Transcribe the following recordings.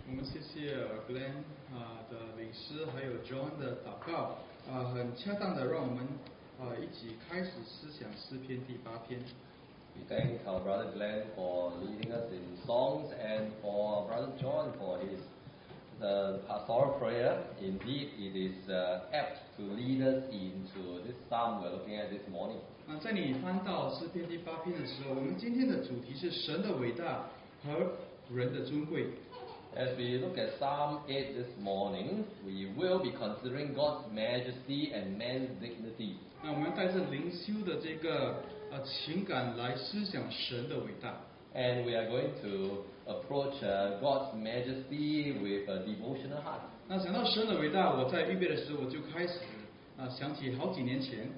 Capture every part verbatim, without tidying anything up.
我们谢谢 Glenn 啊、的领诗，还有 John 的祷告，啊、很恰当的让我们啊、一起开始思想诗篇第八篇。 We thank our brother Glenn for leading us in songs and for brother John for his the pastoral prayer. Indeed, it is uh, apt to lead us into this psalm we're looking at this morning. 那在你翻到诗篇第八篇的时候，我们今天的主题是神的伟大和人的尊贵。 As we look at Psalm eight this morning, we will be considering God's majesty and man's dignity. 那我们带着灵修的这个呃情感来思想神的伟大。 And we are going to approach uh, God's majesty with a devotional heart. 那想到神的伟大，我在预备的时候我就开始啊、想起好几年前。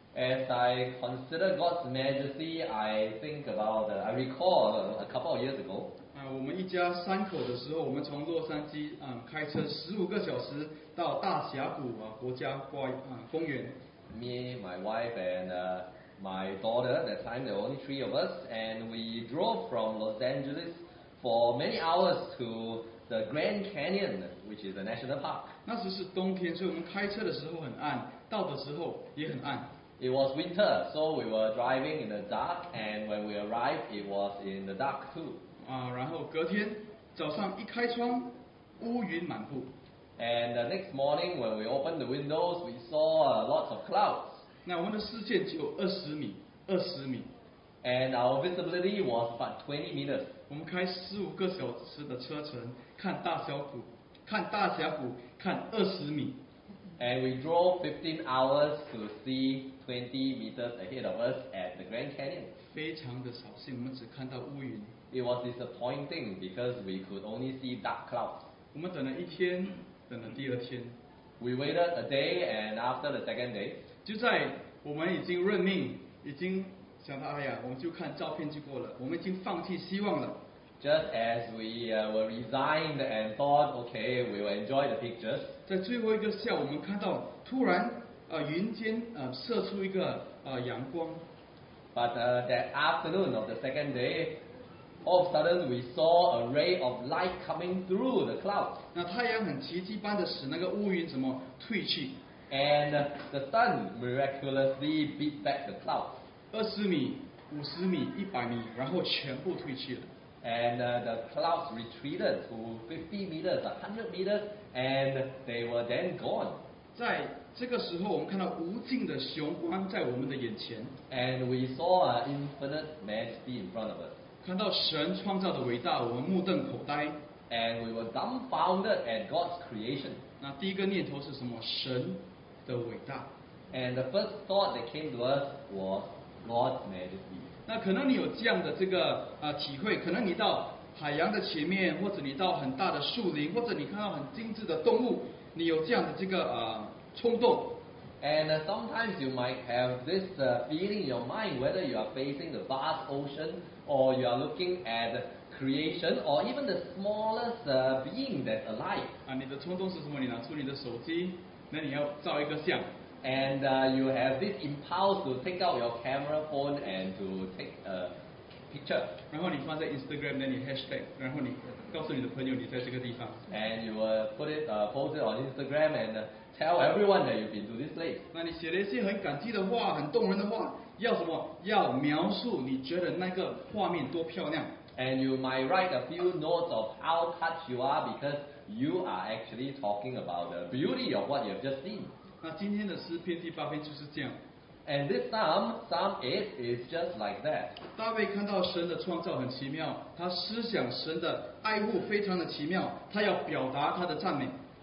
As I consider God's majesty, I think about, uh, I recall a, a couple of years ago. 啊，我们一家三口的时候，我们从洛杉矶啊、开车十五个小时到大峡谷啊国家公啊公园。 Me, my wife, and uh, my daughter. That time there were only three of us, and we drove from Los Angeles for many hours to the Grand Canyon, which is a national park. 那时是冬天，所以我们开车的时候很暗，到的时候也很暗。 It was winter, so we were driving in the dark, and when we arrived, it was in the dark too. 啊，然后隔天早上一开窗，乌云满布。 And the next morning, when we opened the windows, we saw uh, lots of clouds. 那我们的视线只有二十米，二十米。 And our visibility was about twenty meters. 我们开十五个小时的车程，看大峡谷，看大峡谷，看二十米。 And we drove fifteen hours to see twenty meters ahead of us at the Grand Canyon. 非常的扫兴，我们只看到乌云。 It was disappointing because we could only see dark clouds. 我们等了一天，等了第二天， We waited a day, and after the second day, 就在我们已经认命，已经想到哎呀，我们就看照片就过了，我们已经放弃希望了。 just as we uh, were resigned and thought, okay, we will enjoy the pictures, 在最后一个下午，我们看到突然呃云间呃射出一个呃阳光， but uh, that afternoon of the second day, all of a sudden we saw a ray of light coming through the clouds. 那太阳很奇迹般的使那个乌云怎么退去， And uh, the sun miraculously beat back the clouds. 二十米、五十米、一百米，然后全部退去了。 And uh, the clouds retreated to fifty meters, one hundred meters, and they were then gone. 在这个时候，我们看到无尽的雄光在我们的眼前， And we saw uh, infinite majesty in front of us. 看到神创造的伟大，我们目瞪口呆。 And we were dumbfounded at God's creation. 那第一个念头是什么？神的伟大。 And the first thought that came to us was God's majesty. 那可能你有这样的这个呃体会，可能你到海洋的前面，或者你到很大的树林，或者你看到很精致的动物，你有这样的这个呃冲动。 And uh, sometimes you might have this uh, feeling in your mind, whether you are facing the vast ocean or you are looking at creation or even the smallest uh, being that's alive. 啊，你的冲动是什么？你拿出你的手机，那你要照一个相。 And uh, you have this impulse to take out your camera phone and to take a picture. 然后你放在 Instagram，那你 hashtag，然后你告诉你的朋友你在这个地方。 And you uh, put it, uh, post it on Instagram and uh, tell everyone that you've been to this place. 那你写了一些很感激的话，很动人的话，要什么？要描述你觉得那个画面多漂亮。 And you might write a few notes of how touched you are because you are actually talking about the beauty of what you have just seen. 那今天的诗篇第八篇就是这样。 And this psalm, Psalm eight, is just like that. 大卫看到神的创造很奇妙，他思想神的爱护非常的奇妙，他要表达他的赞美。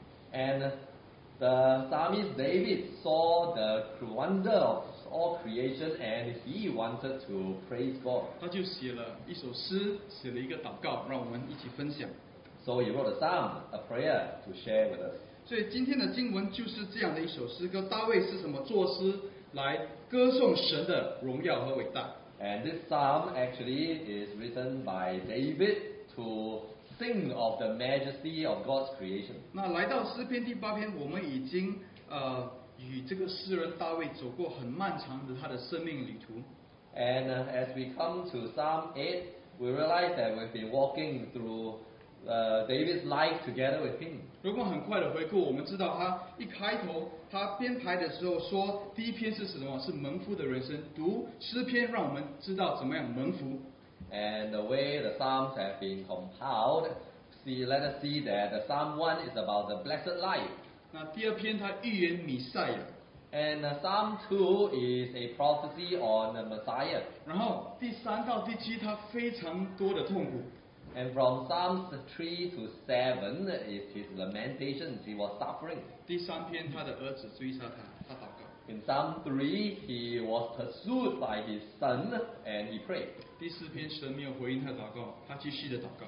And the psalmist David saw the wonder of all creation and he wanted to praise God. 他就写了一首诗，写了一个祷告，让我们一起分享。 So he wrote a psalm, a prayer to share with us. 所以今天的经文就是这样的一首诗歌。大卫是什么？作诗来歌颂神的荣耀和伟大。 And this psalm actually is written by David to sing of the majesty of God's creation. 那来到诗篇第八篇，我们已经呃与这个诗人大卫走过很漫长的他的生命旅途。 And uh, as we come to Psalm eight, we realize that we've been walking through uh, David's life together with him. 如果很快的回顾，我们知道他一开头他编排的时候说，第一篇是什么？是蒙福的人生。读诗篇，让我们知道怎么样蒙福。 And the way the Psalms have been compiled, see, let us see that the Psalm one is about the blessed life. 那第二篇他预言弥赛亚， And uh, Psalm two is a prophecy on the Messiah. 然后第三到第七他非常多的痛苦。 And from Psalms three to seven is his lamentations, he was suffering. 第三篇他的儿子追杀他，他祷告。 In Psalm three, he was pursued by his son and he prayed. 第四篇神没有回应他的祷告，他继续的祷告。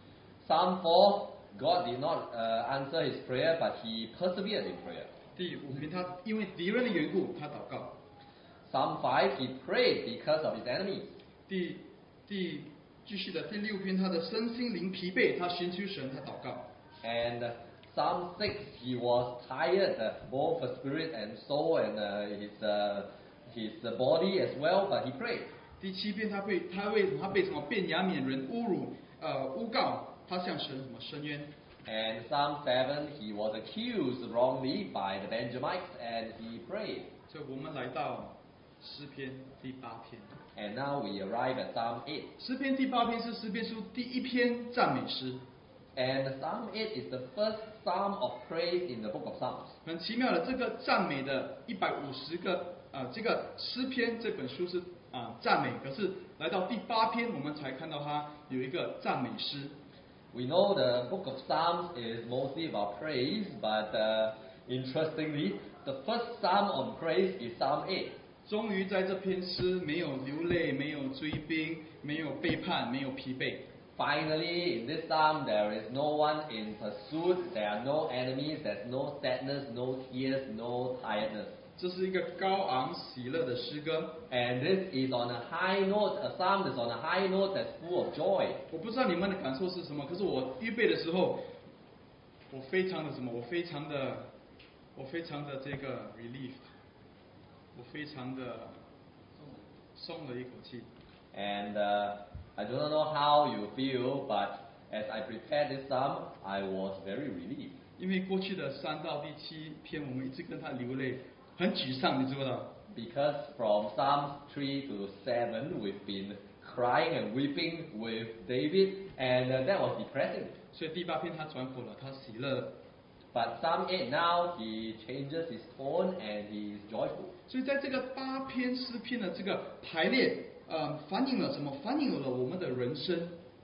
Psalm four, God did not uh, answer his prayer, but he persevered in prayer. 第五篇他因为敌人的缘故，他祷告。 Psalm five, he prayed because of his enemies. 第第继续的第六篇他的身心灵疲惫，他寻求神，他祷告。 And uh, Psalm six, he was tired, uh, both for spirit and soul, and uh, his uh, his uh, body as well, but he prayed. 第七篇他被他为他被什么便雅悯人侮辱呃诬告，他向神什么申冤。 And Psalm seven, he was accused wrongly by the Benjamites, and he prayed. 所以我们来到诗篇第八篇。 And now we arrive at Psalm eight. 诗篇第八篇是诗篇书第一篇赞美诗。 And Psalm eight is the first psalm of praise in the book of Psalms. 很奇妙的，这个赞美的一百五十个啊、呃，这个诗篇这本书是啊、呃、赞美，可是来到第八篇，我们才看到它有一个赞美诗。 We know the book of Psalms is mostly about praise, but uh, interestingly, the first psalm on praise is Psalm eight. 终于在这篇诗没有流泪，没有追兵，没有背叛，没有疲惫。 Finally, in this psalm, there is no one in pursuit, there are no enemies, there's no sadness, no tears, no tiredness. 这是一个高昂喜乐的诗歌。 And this is on a high note, a psalm that's on a high note that's full of joy. 我不知道你们的感受是什么，可是我预备的时候，我非常的什么？我非常的，我非常的这个 relief， 我非常的松了一口气。 And uh, I don't know how you feel, but as I prepared this psalm, I was very relieved. 因为过去的三到第七篇，我们一直跟他流泪，很沮丧，你知不知道？ Because from Psalms three to seven, we've been crying and weeping with David, and uh, that was depressing. 所以第八篇他转口了，他喜乐了。 But Psalm eight now, he changes his tone and he is joyful. 所以在这个八篇诗篇的这个排列，呃，反映了什么？反映了我们的人生。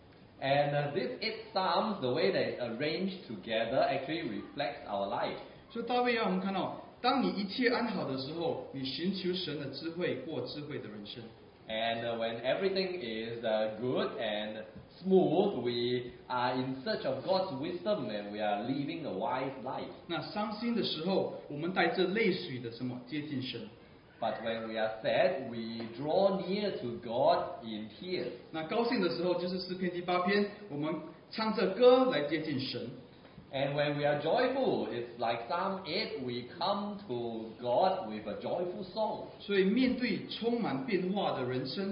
And uh, these eight Psalms, the way they're arranged together, actually reflects our life. 所以大卫让我们看到，当你一切安好的时候，你寻求神的智慧，过智慧的人生。 And uh, when everything is uh, good and smooth, we are in search of God's wisdom and we are living a wise life. 那伤心的时候，我们带着泪水的什么接近神？ But when we are sad, we draw near to God in tears. 那高兴的时候，就是诗篇第八篇，我们唱着歌来接近神。 And when we are joyful, it's like Psalm eight, we come to God with a joyful song. 所以面对充满变化的人生，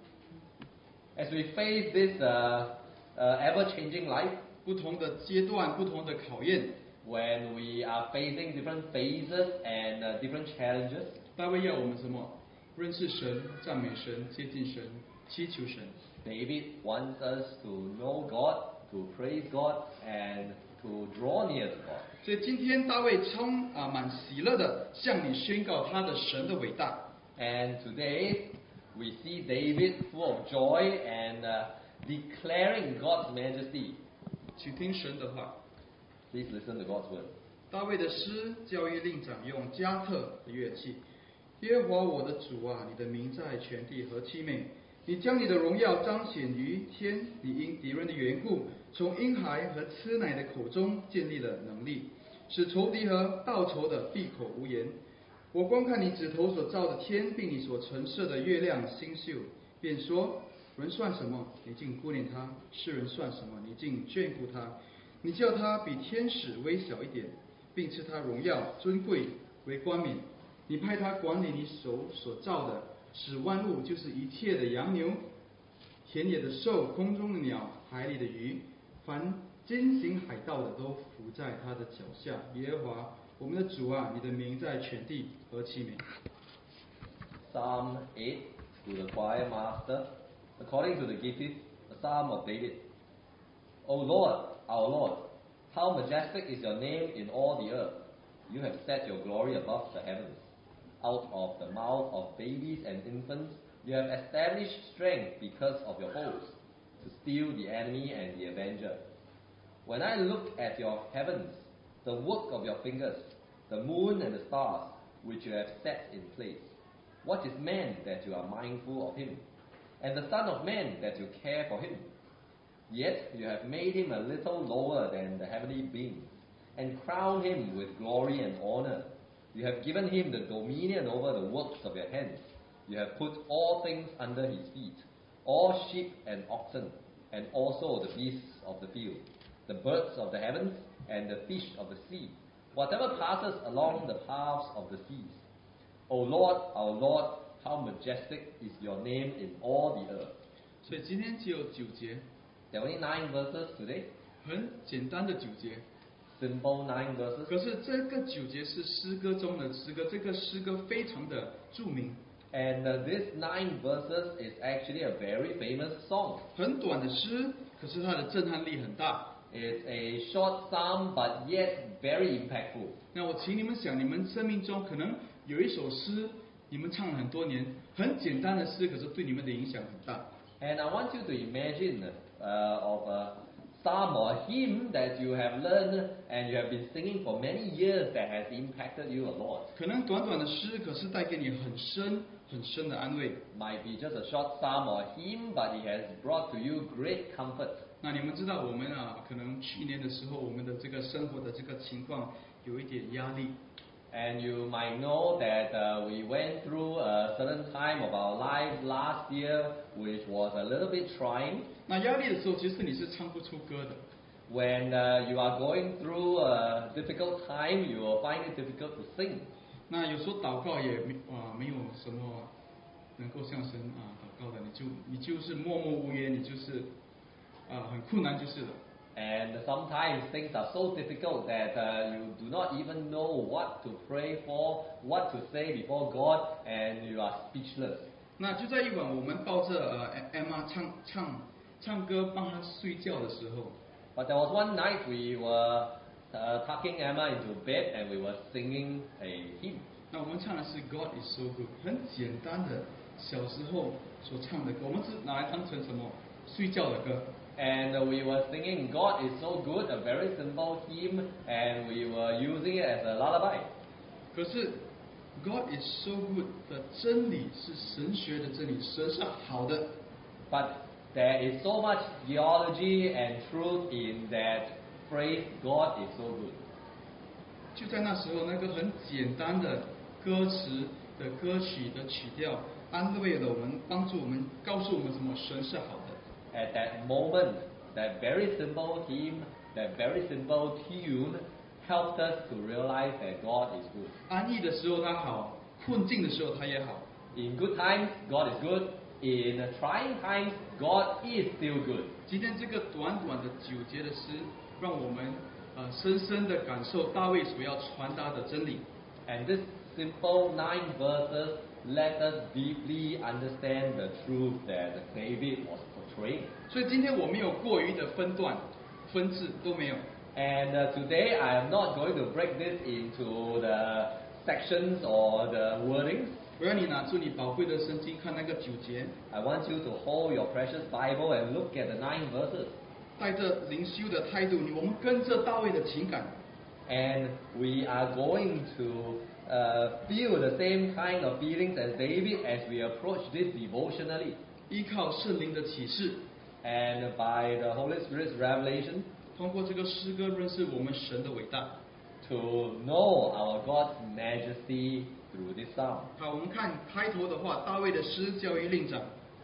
As we face this uh, uh, ever-changing life, 不同的阶段、不同的考验， when we are facing different phases and uh, different challenges, 大卫要我们什么？认识神、赞美神、接近神、祈求神。 David wants us to know God, to praise God, and to draw near to God. 所以今天大卫充啊满喜乐的向你宣告他的神的伟大。 And today, we see David full of joy and uh, declaring God's majesty. 请听神的话。 Please listen to God's word. 大卫的诗教育令长用加特的乐器。耶和华我的主啊，你的名在全地何其美！你将你的荣耀彰显于天，你因敌人的缘故，从婴孩和吃奶的口中建立了能力，使仇敌和报仇的闭口无言。我观看你指头所造的天，并你所陈设的月亮星宿，便说：人算什么？你竟顾念他；世人算什么？你竟眷顾他？你叫他比天使微小一点，并赐他荣耀尊贵为冠冕。你派他管理你手所造的，使万物，就是一切的羊牛、田野的兽、空中的鸟、海里的鱼，凡坚行海道的都伏在他的脚下。耶和华我们的主啊，你的名在全地何其美！ Psalm eight to the choir master, according to the Gittith, a psalm of David. O Lord, our Lord, how majestic is your name in all the earth. You have set your glory above the heavens. Out of the mouth of babies and infants, you have established strength because of your foes, to steal the enemy and the avenger. When I look at your heavens, the work of your fingers, the moon and the stars, which you have set in place, what is man that you are mindful of him, and the Son of Man that you care for him? Yet you have made him a little lower than the heavenly beings, and crowned him with glory and honor. You have given him the dominion over the works of your hands. You have put all things under his feet, all sheep and oxen, and also the beasts of the field, the birds of the heavens, and the fish of the sea, whatever passes along the paths of the seas. O Lord, our Lord, how majestic is your name in all the earth. 所以今天只有九节， There are only nine verses today, 很简单的九节。 simple nine verses. 可是这个九节是诗歌中的诗歌，这个诗歌非常的著名， And uh, this nine verses is actually a very famous song. 很短的诗，可是它的震撼力很大。 It's a short psalm, but yet very impactful. 那我请你们想，你们生命中可能有一首诗，你们唱了很多年，很简单的诗，可是对你们的影响很大。 And I want you to imagine uh, of a psalm or a hymn that you have learned and you have been singing for many years that has impacted you a lot. 可能短短的诗，可是带给你很深很深的安慰。 Might be just a short psalm or a hymn, but it has brought to you great comfort. 那你们知道，我们啊，可能去年的时候，我们的这个生活的这个情况有一点压力。 And you might know that uh, we went through a certain time of our lives last year, which was a little bit trying. 那压力的时候，其实你是唱不出歌的。 When uh, you are going through a difficult time, you will find it difficult to sing. 那有时候祷告也没啊，没有什么能够向神啊祷告的，你就你就是默默无言，你就是啊很困难就是了。 And sometimes things are so difficult that uh, you do not even know what to pray for, what to say before God, and you are speechless. 那就在一晚，我们抱着呃 Emma 唱唱唱歌帮她睡觉的时候， But there was one night we were uh, tucking Emma into bed and we were singing a hymn. 那我们唱的是 God is so good， 很简单的小时候所唱的歌，我们是拿来当成什么睡觉的歌。 And uh, we were singing God is so good, a very simple hymn, and we were using it as a lullaby. 可是 God is so good 的真理是神学的真理，神是好的。 But there is so much theology and truth in that phrase, God is so good. 就在那时候，那个很简单的歌词的歌曲的曲调，安慰了我们，帮助我们，告诉我们什么？神是好的。 At that moment, that very simple hymn, that very simple tune helped us to realize that God is good. 安逸的时候他好，困境的时候他也好。 In good times, God is good. In trying times, God is still good. 今天这个短短的九节的诗，让我们呃深深的感受大卫所要传达的真理。 And this simple nine verses let us deeply understand the truth that David was portraying. 所以今天我没有过于的分段、分治都没有。 And uh, today I am not going to break this into the sections or the wordings. 我让你拿出你宝贵的圣经，看那个九节， I want you to hold your precious Bible and look at the nine verses. 带着灵修的态度，你我们跟着大卫的情感， And we are going to uh, feel the same kind of feelings as David as we approach this devotionally. 依靠圣灵的启示， And by the Holy Spirit's revelation, 通过这个诗歌认识我们神的伟大。 to know our God's majesty through this psalm. 好，我们看开头的话，大卫的诗教于令长。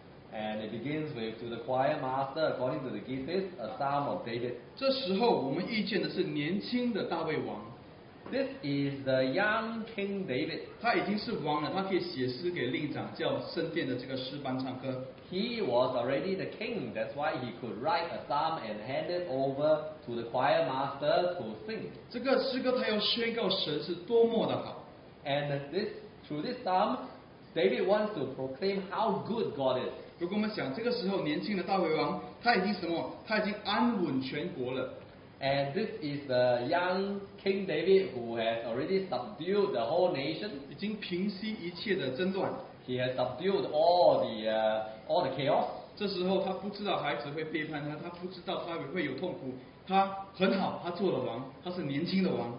And it begins with, to the choir master, according to the Gittith, a psalm of David. 这时候我们遇见的是年轻的大卫王。 This is the young King David. 他已经是王了，他可以写诗给令长，叫圣殿的这个诗班唱歌。 He was already the king. That's why he could write a psalm and hand it over to the choir master to sing. 这个诗歌他要宣告神是多么的好。 And this, through this psalm, David wants to proclaim how good God is. 如果我们想这个时候年轻的大卫王，他已经什么？他已经安稳全国了。 And this is the young King David who has already subdued the whole nation. 已经平息一切的争乱。 He has subdued all the uh, all the chaos. 这时候他不知道孩子会背叛他，他不知道他会有痛苦。他很好，他做了王，他是年轻的王。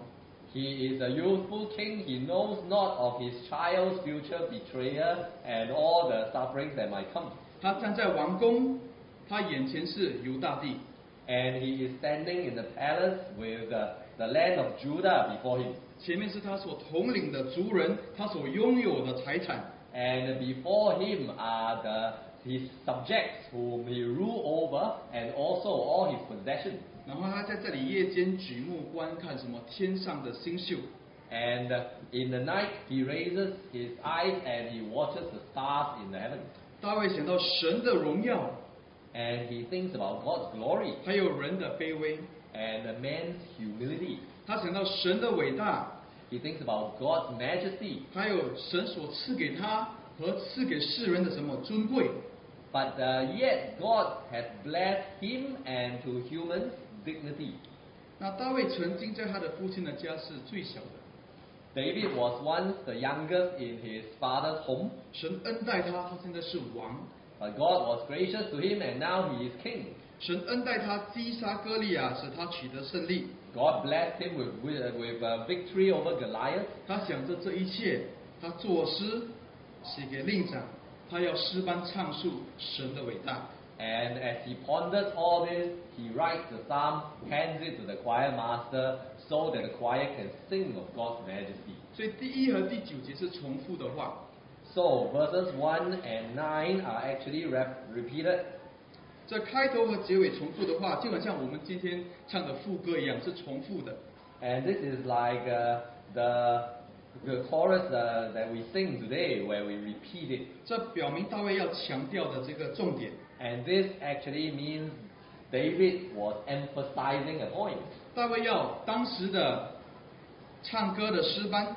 He is a youthful king. He knows not of his child's future betrayer and all the sufferings that might come. 他站在王宫，他眼前是犹大地。 And he is standing in the palace with the, the land of Judah before him. 前面是他所统领的族人，他所拥有的财产。 And before him are the, his subjects whom he rule over, and also all his possessions. 然后他在这里夜间举目观看什么天上的星宿。 And in the night he raises his eyes and he watches the stars in the heavens. 大卫想到神的荣耀。 And he thinks about God's glory. 还有人的卑微。 And man's humility. 他想到神的伟大。 He thinks about God's majesty. 还有神所赐给他和赐给世人的什么尊贵。 But uh, yet God has blessed him and to humans dignity. 那大卫曾经在他的父亲的家是最小的。 David was once the youngest in his father's home. 神恩待他，他现在是王。 But God was gracious to him, and now he is king. 神恩待他，击杀歌利亚，使他取得胜利。 God blessed him with with, with a victory over Goliath. 他想着这一切，他作诗写给令长，他要诗班唱述神的伟大。 And as he ponders all this, he writes the psalm, hands it to the choir master, so that the choir can sing of God's majesty. 所以第一和第九节是重复的话。 So verses one and nine are actually rep- repeated. 这开头和结尾重复的话，就好像我们今天唱的副歌一样，是重复的。 And this is like uh, the the chorus uh, that we sing today, where we repeat it. 这表明大卫要强调的这个重点。 And this actually means David was emphasizing a point. 大卫要当时的唱歌的诗班。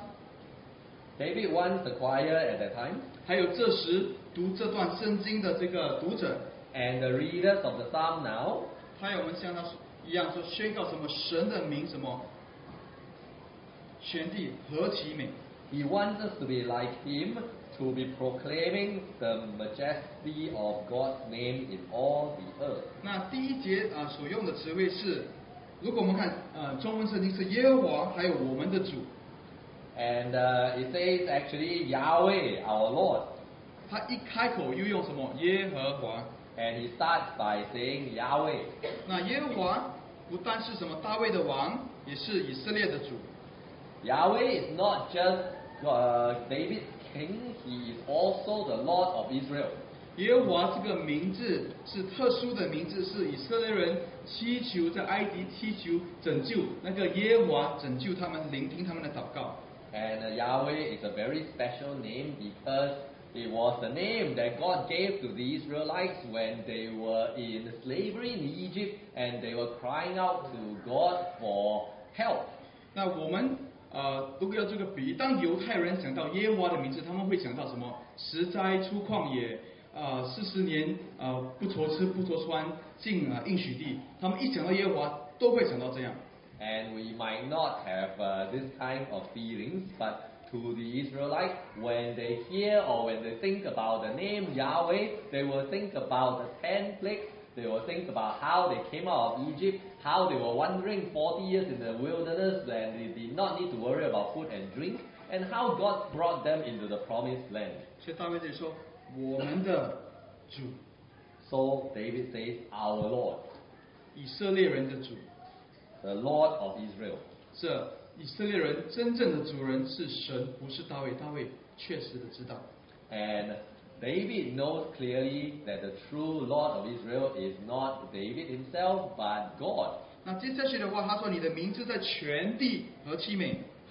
David wants the choir at that time. 还有这时读这段圣经的这个读者。 And the readers of the psalm now. 还有我们像他一样说宣告什么神的名什么，全地何其美。 He wants us to be like him, to be proclaiming the majesty of God's name in all the earth. 那第一节啊所用的词汇是，如果我们看呃中文圣经是耶和华，还有我们的主。 And uh, it says actually Yahweh, our Lord. 他一开口又用什么耶和华。 And he starts by saying Yahweh. 那耶和华不但是什么大卫的王，也是以色列的主。 Yahweh is not just uh, David's king; he is also the Lord of Israel. 耶和华这个名字是特殊的名字，是以色列人祈求在埃及祈求拯救，那个耶和华拯救他们，聆听他们的祷告。 And uh, Yahweh is a very special name because it was the name that God gave to the Israelites when they were in slavery in Egypt and they were crying out to God for help. 那我们呃，如果要这个比喻，当犹太人想到耶和华的名字，他们会想到什么？十灾出旷野，呃，四十年呃不愁吃不愁穿，进啊、呃、应许地。他们一想到耶和华，都会想到这样。 And we might not have uh, this kind of feelings, but to the Israelites, when they hear or when they think about the name Yahweh, they will think about the ten plagues. They will think about how they came out of Egypt, how they were wandering forty years in the wilderness and they did not need to worry about food and drink, and how God brought them into the promised land. 所以大卫这里说：“我们的主。” So David says, "Our Lord." 以色列人的主。 The Lord of Israel. 这以色列人真正的主人是神，不是大卫。大卫确实的知道。 And David knows clearly that the true Lord of Israel is not David himself, but God. 那接下去的话，他说：“你的名字在全地何其美。”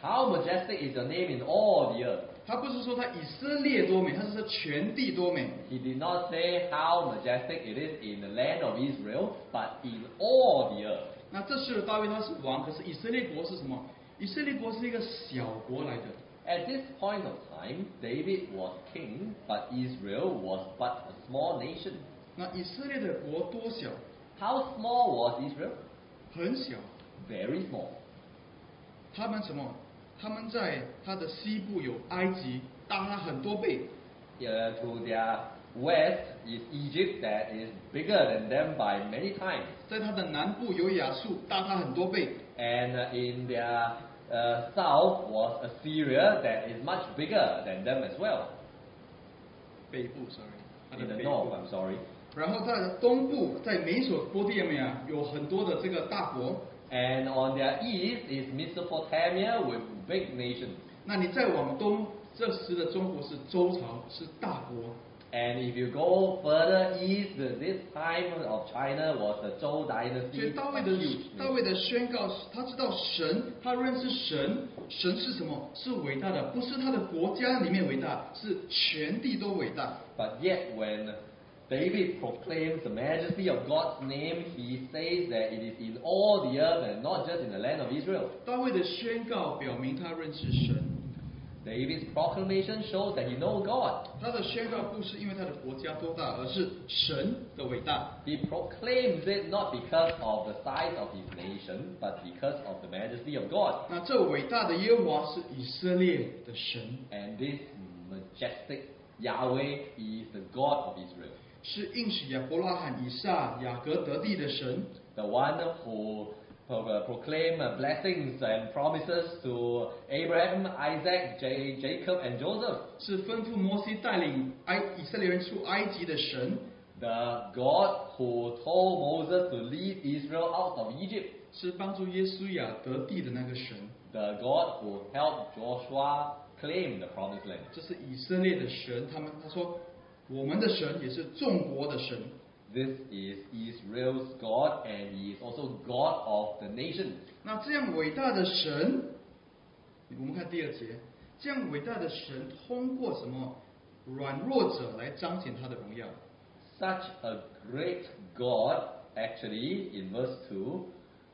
How majestic is your name in all the earth? 他不是说他以色列多美，他是说全地多美。 He did not say how majestic it is in the land of Israel, but in all the earth. 那这是大卫他是王，可是以色列国是什么？以色列国是一个小国来的。 At this point of time, David was king, but Israel was but a small nation. 那以色列的国多小？ How small was Israel? 很小。 Very small. 他们什么？他们在他的西部有埃及，大他很多倍。 Uh, to their west is Egypt, that is bigger than them by many times. 在他的南部有亚述，大他很多倍。 And uh, in their uh, south was Assyria, that is much bigger than them as well. 北部 ，sorry， 他的 In the 北 north, 部。 I'm sorry. 然后在东部，在美索波地米亚有很多的这个大国。 And on their east is Mesopotamia with big nations. 那你再往东，这时的中国是周朝，是大国。 And if you go further east, this time of China was the Zhou 所 dynasty. 以大卫 a 的 huge 大 nation. 卫的宣告，他知道神，他认识神，神是什么？是伟大的，不是他的国家里面伟大，是全地都伟大。 But yet when David proclaims the majesty of God's name, he says that it is in all the earth and not just in the land of Israel. 大卫的宣告表明他认识神， David's proclamation shows that he knows God. 他的宣告不是因为他的国家多大，而是神的伟大。 He proclaims it not because of the size of his nation, but because of the majesty of God. 那这伟大的耶和华是以色列的神， And this majestic Yahweh is the God of Israel. 是应许亚伯拉罕、以撒、雅各得地的神， The one who pro- proclaim uh, blessings and promises to Abraham, Isaac, J- Jacob, and Joseph. 是吩咐摩西带领埃以色列人出埃及的神， The God who told Moses to lead Israel out of Egypt. 是帮助耶稣亚得地的那个神。 The God who helped Joshua claim the promised land. 这是以色列的神，他们他说，我们的神也是众国的神。 This is Israel's God, and He is also God of the nations. 那这样伟大的神，我们看第二节，这样伟大的神通过什么软弱者来彰显他的荣耀？ Such a great God, actually, in verse two,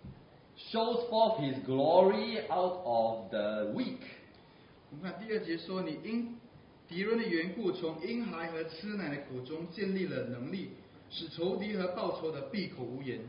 shows forth His glory out of the weak. 我们看第二节说，你因敌人的缘故，从婴孩和吃奶的口中建立了能力，使仇敌和报仇的闭口无言。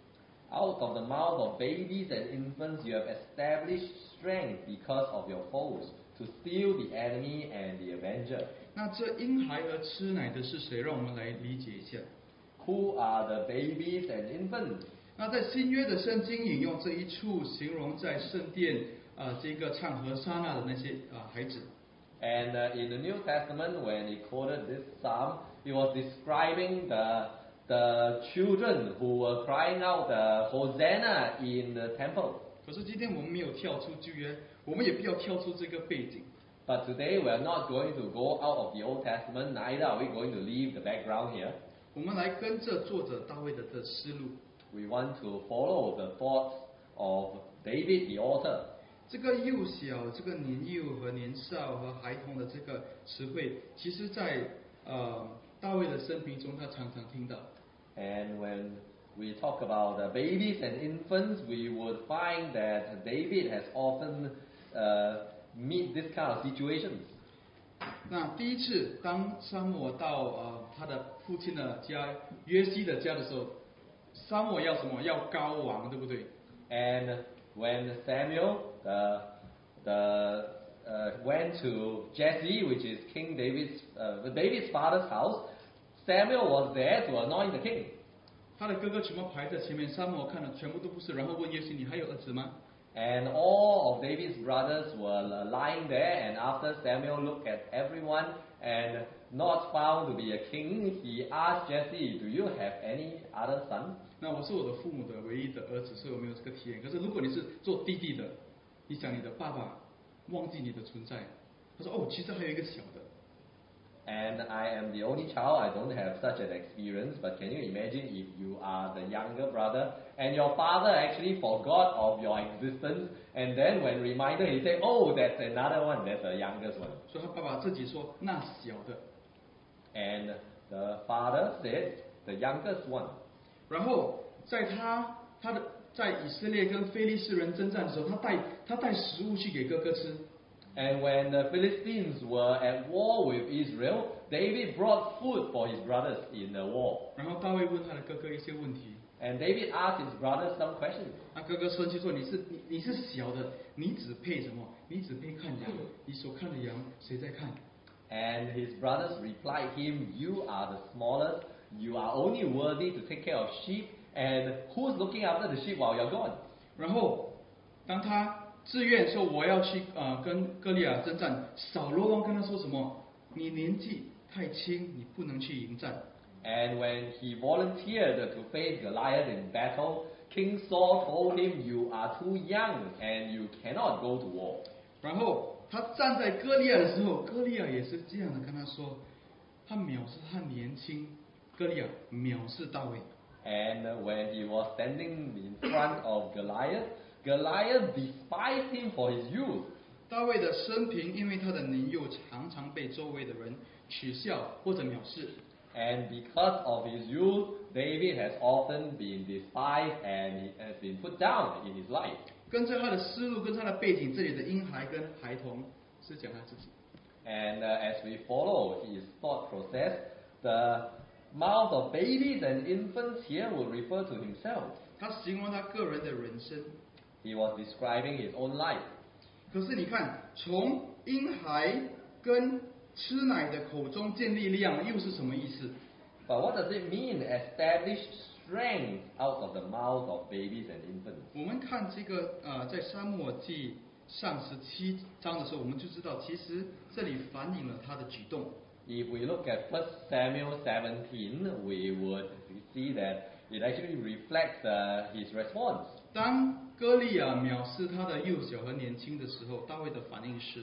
Out of the mouth of babies and infants you have established strength because of your foes, to steal the enemy and the avenger. 那这婴孩和吃奶的是谁？让我们来理解一下。 Who are the babies and infants? 那在新约的圣经引用这一处，形容在圣殿啊、呃、这个唱和莎那的那些啊、呃、孩子。 And uh, in the New Testament, when he quoted this psalm, he was describing the the children who were crying out the Hosanna in the temple. 可是今天我们没有跳出旧约，我们也不要跳出这个背景。 But today we are not going to go out of the Old Testament, neither are we going to leave the background here. 我们来跟着作者大卫的这思路。 We want to follow the thoughts of David, the author. 这个幼小、这个年幼和年少和孩童的这个词汇，其实在呃大卫的生平中，他常常听到。 And when we talk about the babies and infants, we would find that David has often uh, meet this kind of situations. 那第一次，当沙漠到呃他的父亲的家约西的家的时候，沙漠要什么？要高王，对不对？ And when Samuel the, the, uh, went to Jesse, which is King David's, uh, David's father's house, Samuel was there to anoint the king. 他的哥哥全部排在前面，沙漠看了全部都不是，然后问约西：“你还有儿子吗？” And all of David's brothers were lying there, and after Samuel looked at everyone and not found to be a king, he asked Jesse, "Do you have any other son?" 那我是我的父母的唯一的儿子，所以我没有这个体验。可是如果你是做弟弟的，你想你的爸爸忘记你的存在，他说：“哦，其实还有一个小的。” And I am the only child, I don't have such an experience, but can you imagine if you are the younger brother and your father actually forgot of your existence, and then when reminded he said, oh, that's another one, that's the youngest one. 所以他爸爸自己说那小的， And the father said, the youngest one. 然后在他他的在以色列跟非利士人征战的时候，他带他带食物去给哥哥吃。 And when the Philistines were at war with Israel, David brought food for his brothers in the war. 然后大卫问他的哥哥一些问题， And David asked his brothers some questions. 他哥哥生气说：“你是你你是小的，你只配什么？你只配看羊，你所看的羊谁在看？” And his brothers replied him, you are the smallest, you are only worthy to take care of sheep, and who's looking after the sheep while you're gone? 然后当他自愿说我要去呃跟歌利亚征战，扫罗王跟他说什么？你年纪太轻，你不能去迎战。 And when he volunteered to face Goliath in battle, King Saul told him, you are too young and you cannot go to war. 然后他站在歌利亚的时候，歌利亚也是这样的跟他说，他藐视他年轻，歌利亚藐视大卫。 And when he was standing in front of Goliath, Goliath despised him for his youth. 大卫的生平因为他的年幼，常常被周围的人取笑或者藐视。 And because of his youth, David has often been despised and he has been put down in his life. 跟着他的思路，跟着他的背景，这里的婴孩跟孩童是讲他自己。 And uh, as we follow his thought process, the mouth of babies and infants here will refer to himself. 他形容他个人的人生。 He was describing his own life. 可是你看，从婴孩跟吃奶的口中建立力量，又是什么意思？ But what does it mean, establish strength out of the mouth of babies and infants? 我们看这个呃，在沙漠记上十七章的时候，我们就知道，其实这里反映了他的举动。 If we look at First Samuel seventeen, we would see that it actually reflects uh, his response. 当歌利亚藐视他的幼小和年轻的时候，大卫的反应是：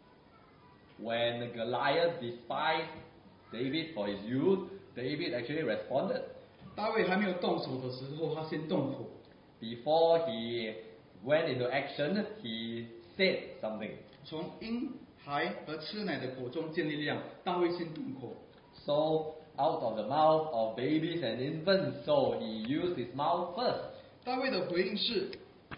When Goliath despised David for his youth, David actually responded. 大卫还没有动手的时候，他先动口。 Before he went into action, he said something. 从婴孩和吃奶的口中建立力量，大卫先动口。 So, out of the mouth of babies and infants, so he used his mouth first. 大卫的回应是：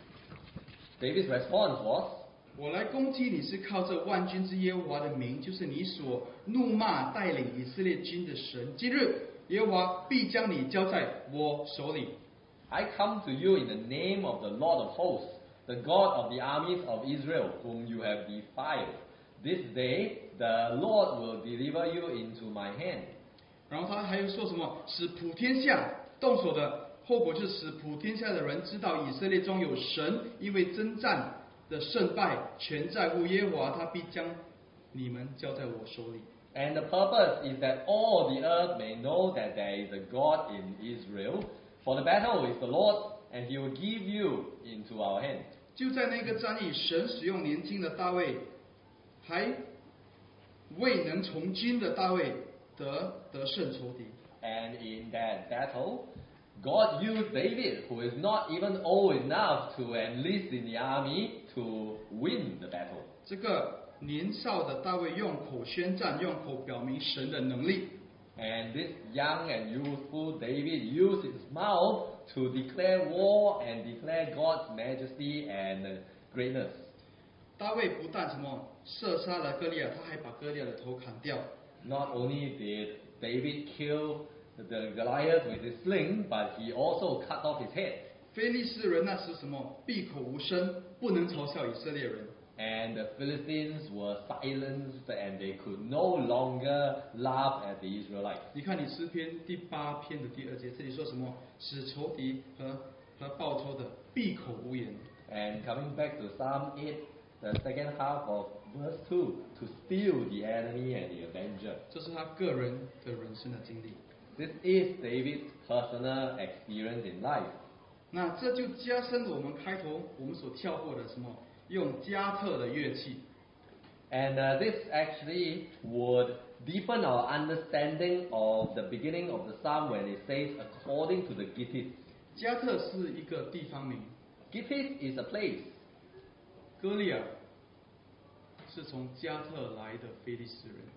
David's response was, 我来攻击你是靠着万军之耶和华的名，就是你所怒骂带领以色列军的神。今日耶和华必将你交在我手里。 I come to you in the name of the Lord of hosts, the God of the armies of Israel, whom you have defiled. This day the Lord will deliver you into my hand. 然后他还有说什么？使普天下动手的后果就是使普天下的人知道以色列中有神，因为征战的胜败全在乎耶和华，他必将你们交在我手里。 And the purpose is that all the earth may know that there is a God in Israel, for the battle is the Lord's, and he will give you into our hand. 就在那个战役，神使用年轻的大卫，还未能从军的大卫得得胜仇敌。 And in that battle, God used David, who is not even old enough to enlist in the army, to win the battle. 这个年少的大卫用口宣战，用口表明神的能力。 And this young and youthful David used his mouth to declare war and declare God's majesty and greatness. 大卫不但什么射杀了歌利亚，他还把歌利亚的头砍掉。 Not only did David kill the Goliath with his sling, but he also cut off his head. 非利士人那时什么闭口无声，不能嘲笑以色列人。 And the Philistines were silenced and they could no longer laugh at the Israelites. 你看你诗篇第八篇的第二节，这里说什么？使仇敌和和报仇的闭口无言。 And coming back to Psalm eight, the second half of verse two, to steal the enemy and the avenger. 这是他个人的人生的经历。 This is David's personal experience in life. 那这就加深了我们开头我们所跳过的什么用加特的乐器。 And uh, this actually would deepen our understanding of the beginning of the psalm when it says, according to the Gittith. 加特是一个地方名， Gittith is a place. 歌利亚是从加特来的非利士人。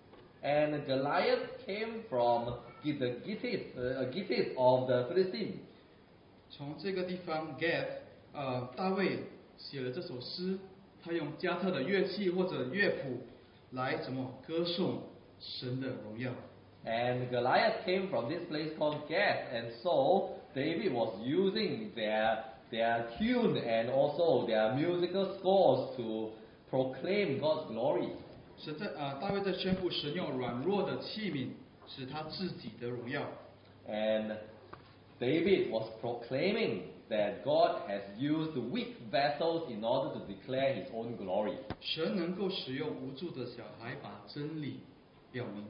And Goliath came from the Gittith, uh, Gittith of the Philistines. 从这个地方 Gath， 呃，大卫写了这首诗，他用加特的乐器或者乐谱来怎么歌颂神的荣耀。 And Goliath came from this place called Gath, and so David was using their their tune and also their musical scores to proclaim God's glory. 神在啊、呃，大卫在宣布神用软弱的器皿使他自己的荣耀。 And David was proclaiming that God has used weak vessels in order to declare His own glory. 神能够使用无助的小孩把真理表明。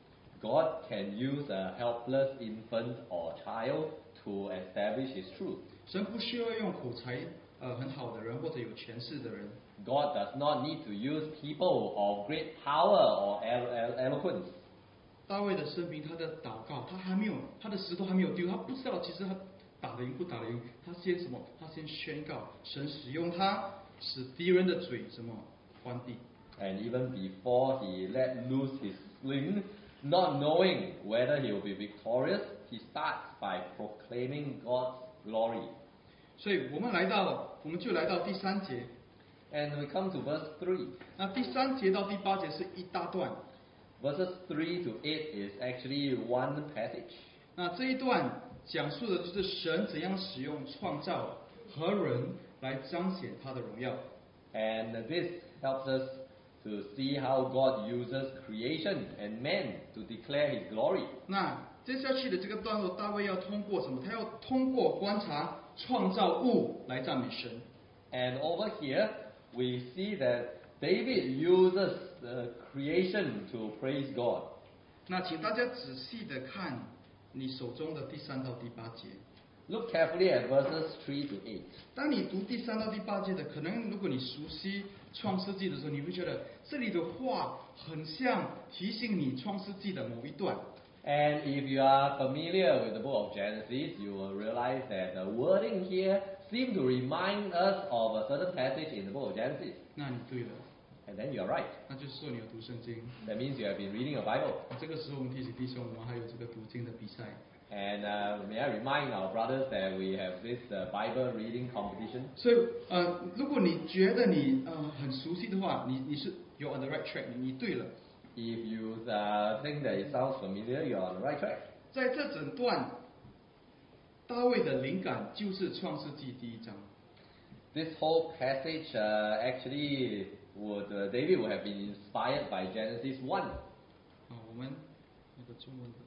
God can use a helpless infant or child to establish His truth. 神不需要用口才呃很好的人或者有权势的人。 God does not need to use people of great power or elo- eloquence. 大卫的生平，他的祷告，他还没有他的石头还没有丢，他不知道其实他打得赢不打得赢，他先什么？他先宣告神使用他，使敌人的嘴什么关闭。 And even before he let loose his sling, not knowing whether he will be victorious, he starts by proclaiming God's glory. 所以我们来到，我们就来到第三节。 And we come to verse three. 那第三节到第八节是一大段。 Verses three to eight is actually one passage. 那这一段讲述的就是神怎样使用创造和人来彰显他的荣耀。 And this helps us to see how God uses creation and man to declare His glory. 那接下去的这个段落，大卫要通过什么？他要通过观察创造物来赞美神。 And over here, we see that David uses the creation to praise God. 那请大家仔细的看你手中的第三到第八节。 Look carefully at verses three to eight. 当你读第三到第八节的，可能如果你熟悉创世纪的时候，你会觉得这里的话很像提醒你创世纪的某一段。 And if you are familiar with the book of Genesis, you will realize that the wording here seems to remind us of a certain passage in the book of Genesis. 那你对了， And then you are right. 那就是说你有读圣经。 That means you have been reading your Bible. 这个时候我们提醒弟兄，我们还有这个读经的比赛。 And uh, may I remind our brothers that we have this uh, Bible reading competition. 所以呃，如果你觉得你呃很熟悉的话，你你是 you're on the right track， 你你对了。 If you uh, think that it sounds familiar, you are on the right track. 在这整段，大卫的灵感就是创世纪第一章。 This whole passage uh, actually would uh, David would have been inspired by Genesis one. 啊，我们那个中文的。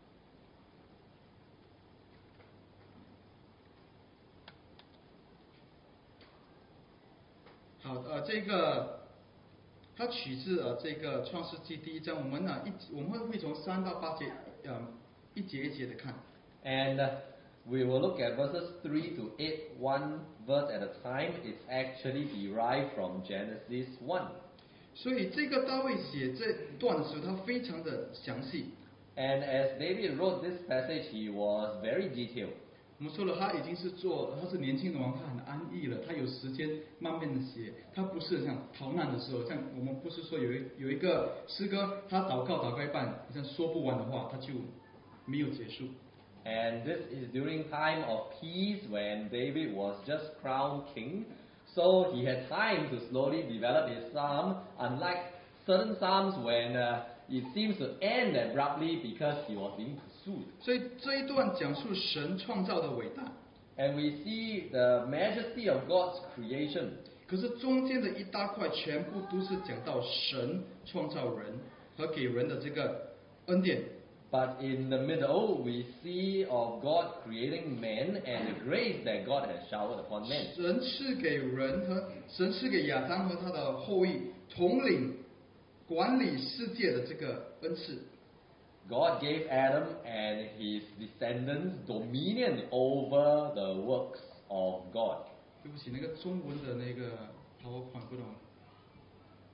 好，呃，这个它取自呃这个创世纪第一章，我们呢一我们会会从三到八节，呃一节一节的看。 And uh, we will look at verses three to eight, one verse at a time. It's actually derived from Genesis one. 所以这个大卫写这段的时候，他非常的详细。 And as David wrote this passage, he was very detailed. 我们说了，他已经是做，他是年轻的王，他很安逸了，他有时间慢慢的写，他不是像逃难的时候，像我们不是说有一有一个诗歌，他祷告祷告一半，好像说不完的话，他就没有结束。 And this is during time of peace when David was just crowned king. So he had time to slowly develop his psalm, unlike certain psalms when uh, it seems to end abruptly because he was being pursued. 所以这一段讲述神创造的伟大， And we see the majesty of God's creation. 可是中间的一大块全部都是讲到神创造人和给人的这个恩典。 But in the middle, we see of God creating man and the grace that God has showered upon man. 神赐给人和神赐给亚当和他的后裔统领管理世界的这个恩赐。 God gave Adam and his descendants dominion over the works of God. 对不起，那个中文的那个 PowerPoint 不懂。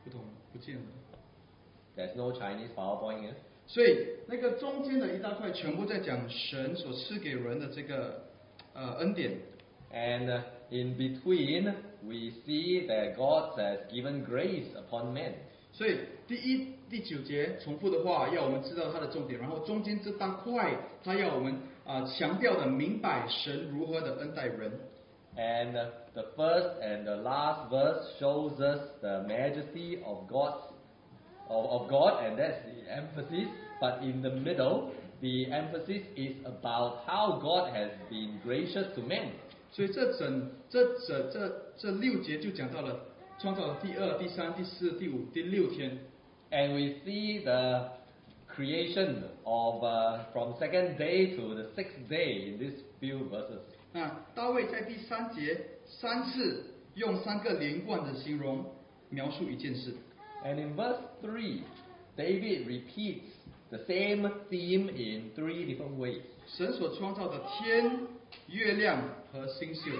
不同不见了。 There's no Chinese PowerPoint here. 所以那个中间的一大块全部在讲神所赐给人的这个呃恩典。 And uh, in between, we see that God has given grace upon men. 所以第一、第九节重复的话，要我们知道它的重点，然后中间这大块，它要我们啊、呃、强调的明白神如何的恩待人。 And uh, the first and the last verse shows us the majesty of God's of, of God, and that's the emphasis. But in the middle, the emphasis is about how God has been gracious to men. 所以这整这整这这六节就讲到了创造的第二、第三、第四、第五、第六天。 And we see the creation of uh, from second day to the sixth day in these few verses. 那大卫在第三节三次用三个连贯的形容描述一件事。 And in verse three, David repeats the same theme in three different ways. 神所创造的天、月亮和星宿。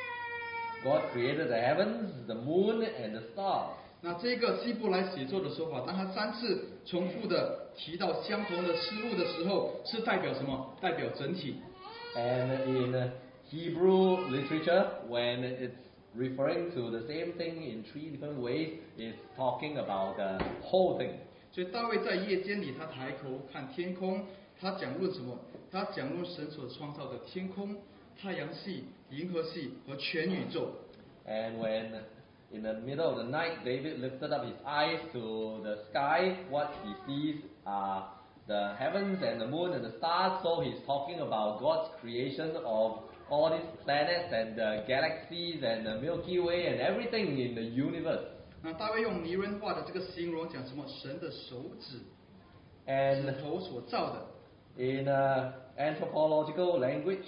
God created the heavens, the moon, and the stars. 那这个希伯来写作的说法，当他三次重复的提到相同的事物的时候，是代表什么？代表整体。 And in uh, Hebrew literature, when it's referring to the same thing in three different ways, it's talking about the whole thing. 所以大卫在夜间里，他抬头看天空，他讲论什么？他讲论神所创造的天空、太阳系、银河系和全宇宙。 And when in the middle of the night, David lifted up his eyes to the sky, what he sees are the heavens and the moon and the stars. So he's talking about God's creation of all these planets and the galaxies and the Milky Way and everything in the universe. 那大卫用拟人化的这个形容讲什么？神的手指， And 指头所造的。 in uh, anthropological language,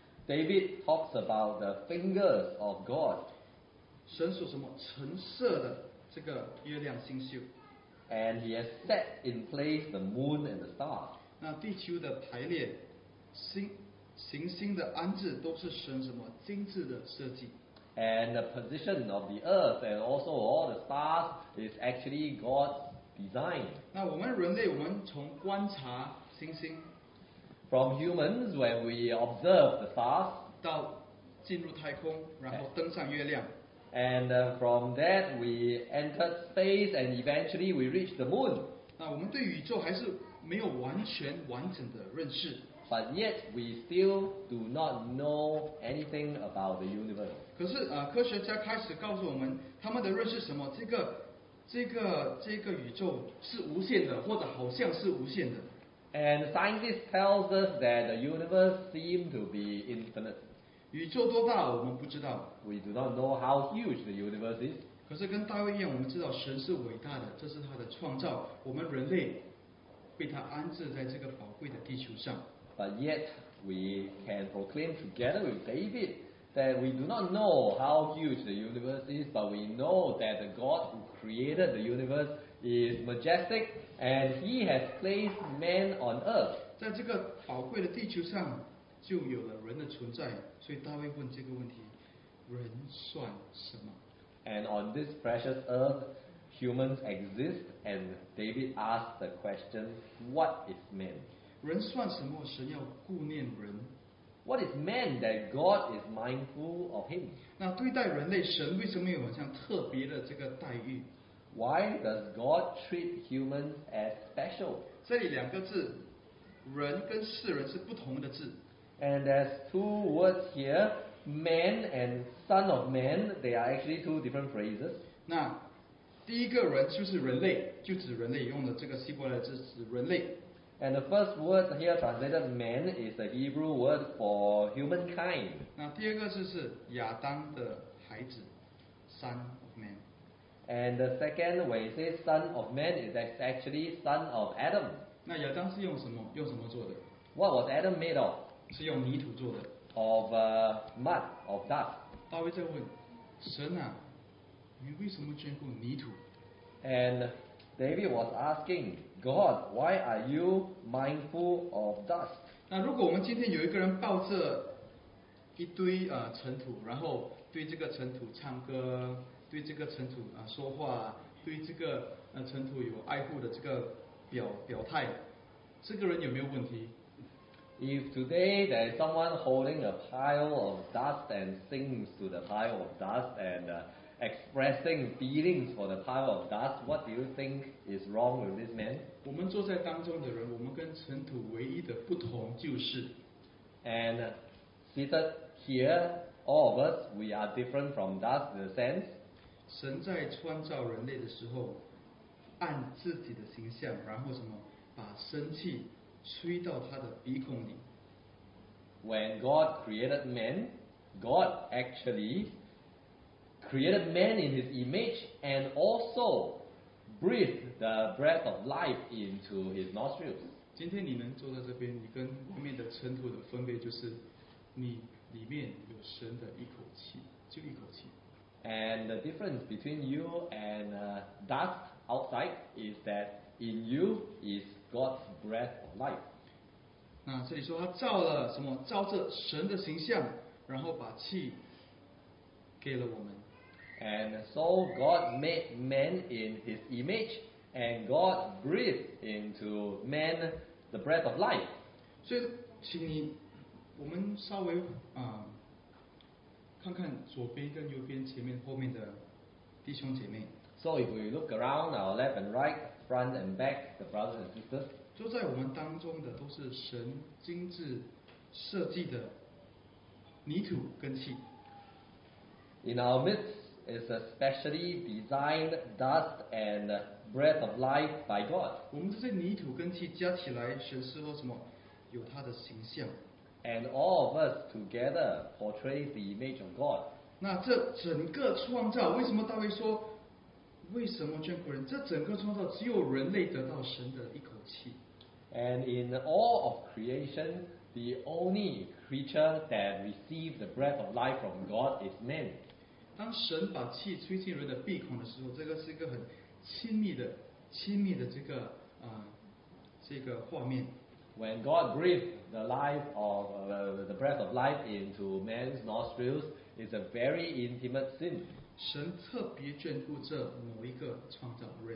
David talks about the fingers of God. 神所什么陈设的这个月亮星宿。 And he has set in place the moon and the stars. 那地球的排列、星行星的安置，都是神什么精致的设计。 And the position of the earth and also all the stars is actually God's design. 那我们人类，我们从观察星星 From humans, when we observe the stars, 到进入太空，然后登上月亮， and uh, from that we entered space and eventually we reached the moon. 那我们对宇宙还是没有完全完整的认识。 But yet we still do not know anything about the universe. 可是呃，科学家开始告诉我们，他们的认识什么？这个这个这个宇宙是无限的，或者好像是无限的。 And scientists tells us that the universe seems to be infinite. 宇宙多大我们不知道， We do not know how huge the universe is. 可是跟大卫一样，我们知道神是伟大的，这是他的创造。我们人类被他安置在这个宝贵的地球上。 But yet we can proclaim together with David that we do not know how huge the universe is, but we know that the God who created the universe is majestic and he has placed man on earth. 在这个宝贵的地球上，就有了人的存在。所以大卫问这个问题：人算什么？ And on this precious earth, humans exist, and David asked the question, what is man? 人算什么？神要顾念人。 What is man that God is mindful of him? 那对待人类，神为什么有好像特别的这个待遇？ Why does God treat humans as special? 这里两个字，人跟世人是不同的字。 And there's two words here, man and son of man. They are actually two different phrases. 那第一个人就是人类，就指人类，用的这个希伯来字指人类。 And the first word here translated man is the Hebrew word for humankind. 那第二个字是亚当的孩子 ，son of man。 And the second, when it says son of man, is actually son of Adam. 那亚当是用什么？用什么做的？ What was Adam made of? 是用泥土做的。 Of uh, mud, of dust. 大卫在问神啊，你为什么眷顾泥土？ And David was asking, God, why are you mindful of dust? 那如果我们今天有一个人抱着一堆呃尘土，然后对这个尘土唱歌，对这个尘土啊、呃、说话， 对这个呃尘土有爱护的这个表表态，这个人有没有问题？ If today there is someone holding a pile of dust and sings to the pile of dust and uh, expressing feelings for the pile of dust, what do you think is wrong with this man? 我们坐在当中的人，我们跟尘土唯一的不同就是， And uh, seated here, all of us, we are different from dust in a sense. 神在创造人类的时候，按自己的形象，然后什么，把生气吹到他的鼻孔里。 When God created man, God actually created man in his image and also breathed the breath of life into his nostrils. 今天你能坐在这边，你跟外面的尘土的分别就是，你里面有神的一口气，就一口气。 And the difference between you and uh, dust outside is that in you is God's breath of life. 那这里说他照了什么？照着神的形象，然后把气给了我们。 And so God made man in his image, and God breathed into man the breath of life. 所以，请你，我们稍微啊、看看左边跟右边、前面、后面的弟兄姐妹， So if we look around our left and right, front and back, the brothers and sisters, 坐在我们当中的都是神精致设计的泥土跟气。 in our midst is a specially designed dust and breath of life by God. 我们这些泥土跟气加起来，神是说什么？有他的形象。 And all of us together portray the image of God. 那这整个创造，为什么大卫说，为什么眷顾人？这整个创造只有人类得到神的一口气。 And in all of creation, the only creature that received the breath of life from God is man. 当神把气吹进人的鼻孔的时候，这个是一个很亲密的、亲密的这个啊、呃、这个画面。 When God breathed the life of uh, the breath of life into man's nostrils, it's a very intimate scene. 神特别眷顾这某一个创造人。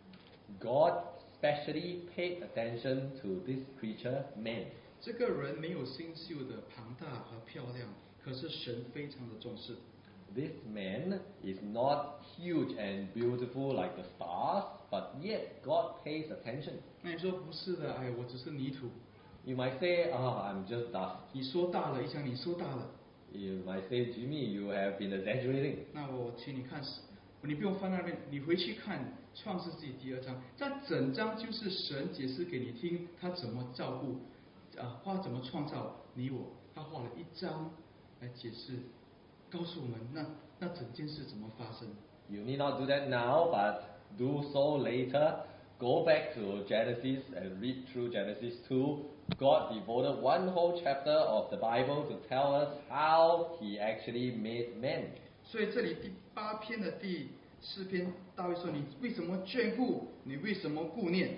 God specially paid attention to this creature, man. 这个人没有星宿的庞大和漂亮，可是神非常的重视。 This man is not huge and beautiful like the stars, but yet God pays attention. 那你说不是的，哎，我只是泥土。 You might say, oh, I'm just dust. 你说大了，一想你说大了， You might say, Jimmy, you have been exaggerating. 那我请你看，你不用翻那边，你回去看创世纪第二章，这整章就是神解释给你听，他怎么照顾，啊，他怎么创造你我，他画了一章来解释，告诉我们那那整件事怎么发生。 You need not do that now, but do so later. Go back to Genesis and read through Genesis two. God devoted one whole chapter of the Bible to tell us how He actually made man. 所以这里第八篇的第四篇，大卫说：“你为什么眷顾？你为什么顾念？”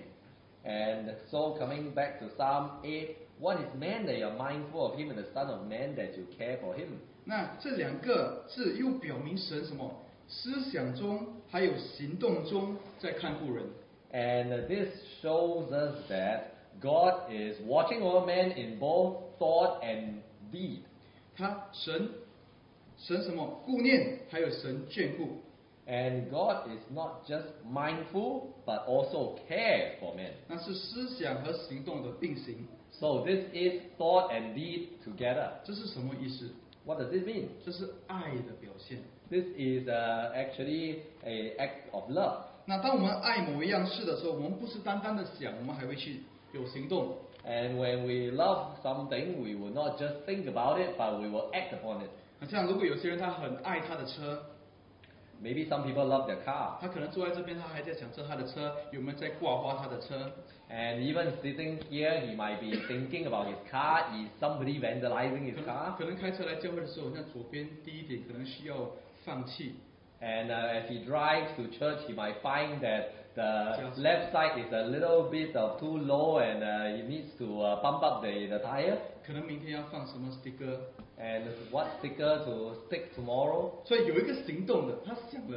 And so coming back to Psalm eight, what is man that you are mindful of him, and the Son of Man that you care for him? 那这两个字又表明神什么？思想中还有行动中在看顾人。 And this shows us that God is watching over man in both thought and deed. 他神神什么顾念，还有神眷顾。 And God is not just mindful, but also care for man. 那是思想和行动的并行。 So this is thought and deed together. 这是什么意思？ What does this mean? 这是爱的表现。 This is uh, actually an act of love. 那当我们爱某一样事的时候，我们不是单单的想，我们还会去有行动。 And when we love something, we will not just think about it, but we will act upon it. 好像如果有些人他很爱他的车， Maybe some people love their car. 他可能坐在这边，他还在想着他的车有没有在挂花他的车。 And even sitting here, he might be thinking about his car. Is somebody vandalizing 可 his 能 car? 可能开车来教会的时候，像左边第一点可能需要放气。 And uh, as he drives to church, he might find that the Just- left side is a little bit of too low, and uh, he needs to uh, pump up the, the tire. 可能明天要放什么 sticker。 And what sticker to stick tomorrow? 所以有一个行动的，他想了，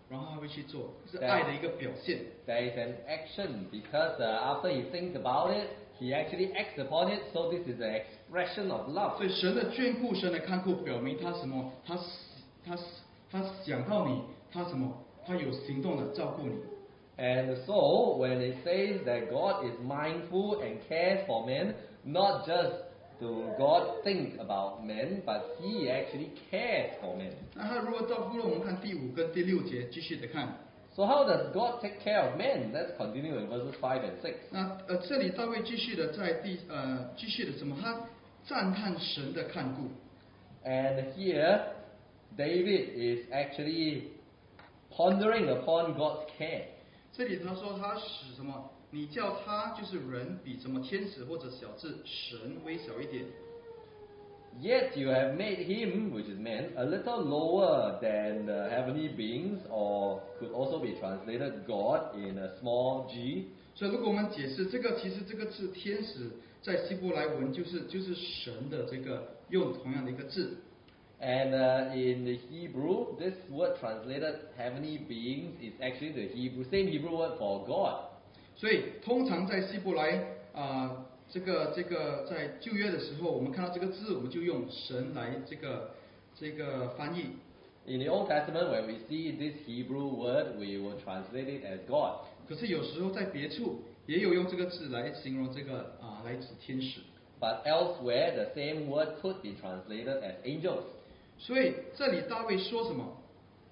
然后他会去做，是爱的一个表现。 There is an action because uh, after he thinks about it, he actually acts upon it. So this is an expression of love. 所以神的眷顾、神的看顾，表明他什么？他他他想到你，他什么？他有行动的照顾你。 And so when it says that God is mindful and cares for men, not just do God think about men, but He actually cares for men. 那他如果照顾了，我们看第五跟第六节，继续的看。 So how does God take care of men? Let's continue in verses five and six. 那呃，这里大卫继续的在第呃继续的什么？他赞叹神的看顾。 And here, David is actually pondering upon God's care. 这里他说他使什么？你叫他就是人比什么天使或者小智神微小一点。 Yet you have made him, which is man, a little lower than the heavenly beings, or could also be translated God in a small g. 所以如果我们解释这个，其实这个字天使在希伯来文就是就是神的这个用同样的一个字。 And uh, in the Hebrew, this word translated heavenly beings is actually the Hebrew same Hebrew word for God. 所以通常在希伯来啊、呃、这个这个在旧约的时候，我们看到这个字，我们就用神来这个这个翻译。 In the Old Testament, when we see this Hebrew word, we will translate it as God. 可是有时候在别处也有用这个字来形容这个啊、来指天使。 But elsewhere, the same word could be translated as angels. 所以这里大卫说什么？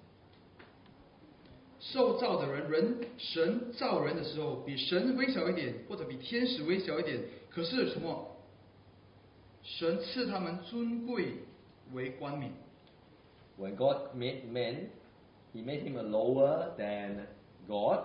受造的人，人神造人的时候，比神微小一点，或者比天使微小一点。可是什么？神赐他们尊贵为冠冕。 When God made man, He made him lower than God,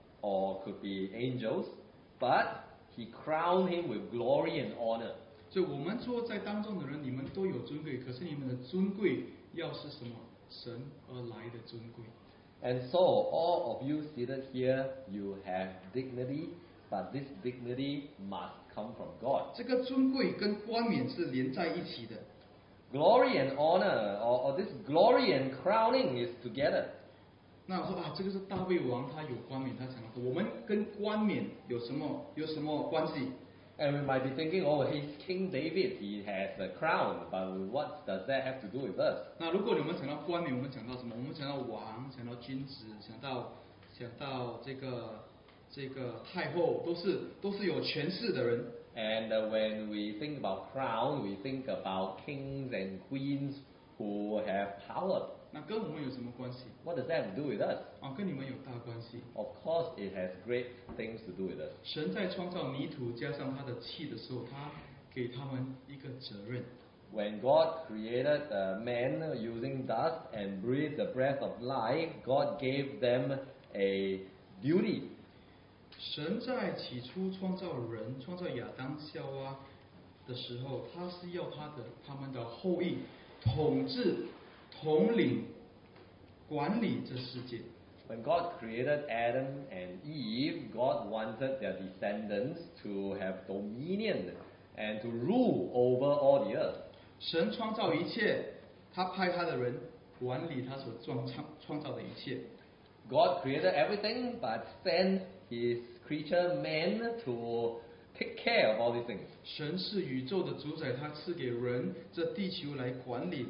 or could be angels, but He crowned him with glory and honor. 所以我们坐在当中的人，你们都有尊贵，可是你们的尊贵要是什么？神而来的尊贵。 And so, all of you seated here, you have dignity, but this dignity must come from God. 这个尊贵跟冠冕是连在一起的。 Glory and honor, or, or this glory and crowning is together. 那我说啊，这个是大卫王，他有冠冕，他想要我们跟冠冕有什么有什么关系？ And we might be thinking, oh, he's King David, he has a crown, but what does that have to do with us? 那如果你们想到冠冕，我们想到什么？我们想到王，想到君子，想到想到这个这个太后，都是都是有权势的人。 And uh, when we think about crown, we think about kings and queens who have power. 那跟我们有什么关系？ What does that have to do with us? 啊，跟你们有大关系。 Of course, it has great things to do with us. 神在创造泥土加上他的气的时候，他给他们一个责任。 When God created uh, man using dust and breathed the breath of life, God gave them a duty. 神在起初创造人、创造亚当、夏娃的时候，他是要他的他们的后裔统治、统领、管理这世界。 When God created Adam and Eve, God wanted their descendants to have dominion and to rule over all the earth. 神创造一切，他派他的人管理他所创创创造的一切。 God created everything, but sent His creature man to take care of all these things. 神是宇宙的主宰，他赐给人这地球来管理。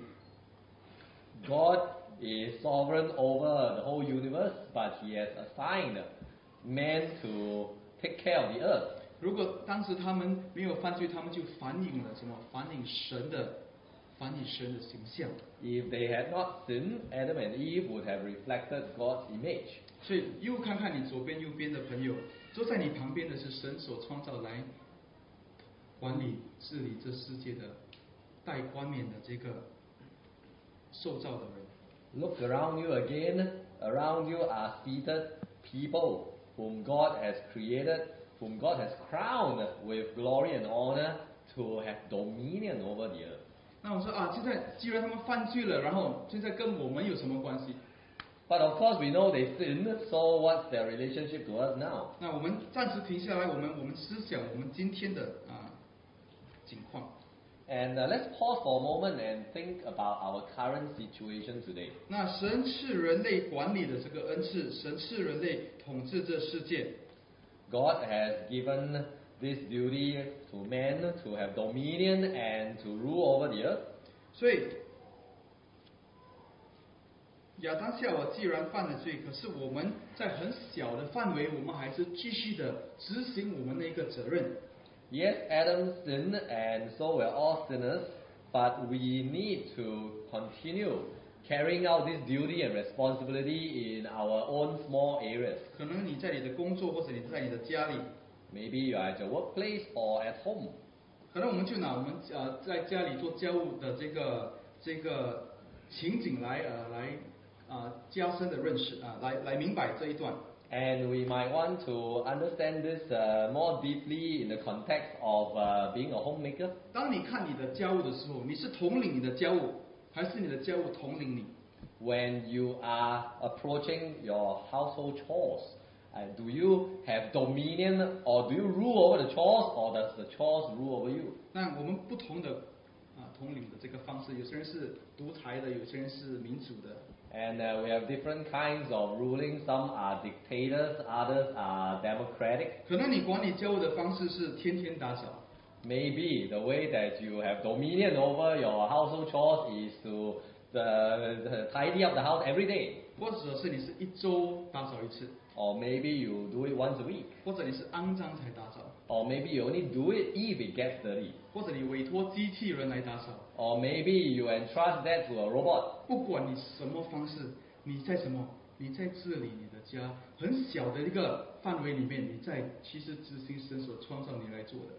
God is sovereign over the whole universe, but He has assigned man to take care of the earth. 如果当时他们没有犯罪，他们就反映了什么？反映神的，反映神的形象。 If they had not sinned, Adam and Eve would have reflected God's image. 所以又看看你左边、右边的朋友，坐在你旁边的是神所创造来管理、治理这世界的带冠冕的这个受造的人。 Look around you again. Around you are seated people whom God has created, whom God has crowned with glory and honor to have dominion over the earth. 那我说啊，现在既然他们犯罪了，然后现在跟我们有什么关系？ But of course we know they sinned, so what's their relationship to us now? 那我们暂时停下来，我们我们思想我们今天的啊境况。 And uh, let's pause for a moment and think about our current situation today. 那神赐人类管理的这个恩赐，神赐人类统治这世界。 God has given this duty to men to have dominion and to rule over the earth. 所以亚当夏娃既然犯了罪，可是我们在很小的范围，我们还是继续的执行我们的一个责任。 Yes, Adam sinned, and so we're all sinners, but we need to continue carrying out this duty and responsibility in our own small areas. 可能你在你的工作，或者你在你的家里， Maybe you are at your workplace or at home. 可能我们就拿我们呃在家里做家务的这个这个情景来呃来啊、呃、加深的认识啊、呃、来来明白这一段。 And we might want to understand this uh, more deeply in the context of uh, being a homemaker. 当你看你的家务的时候，你是统领你的家务，还是你的家务统领你？ When you are approaching your household chores, uh, do you have dominion or do you rule over the chores or does the chores rule over you? 那我们不同的啊统领的这个方式，有些人是独裁的，有些人是民主的。 And uh, we have different kinds of ruling. Some are dictators, others are democratic. 可能你管理家务的方式是天天打扫， Maybe the way that you have dominion over your household chores is to uh, tidy up the house every day. 或者是你是一周打扫一次， Or maybe you do it once a week. 或者你是肮脏才打扫， Or maybe you only do it if it gets dirty. 或者你委托机器人来打扫。 Or maybe you entrust that to a robot. 不管你什么方式，你在什么，你在治理你的家，很小的一个范围里面，你在其实执行神所创造你来做的。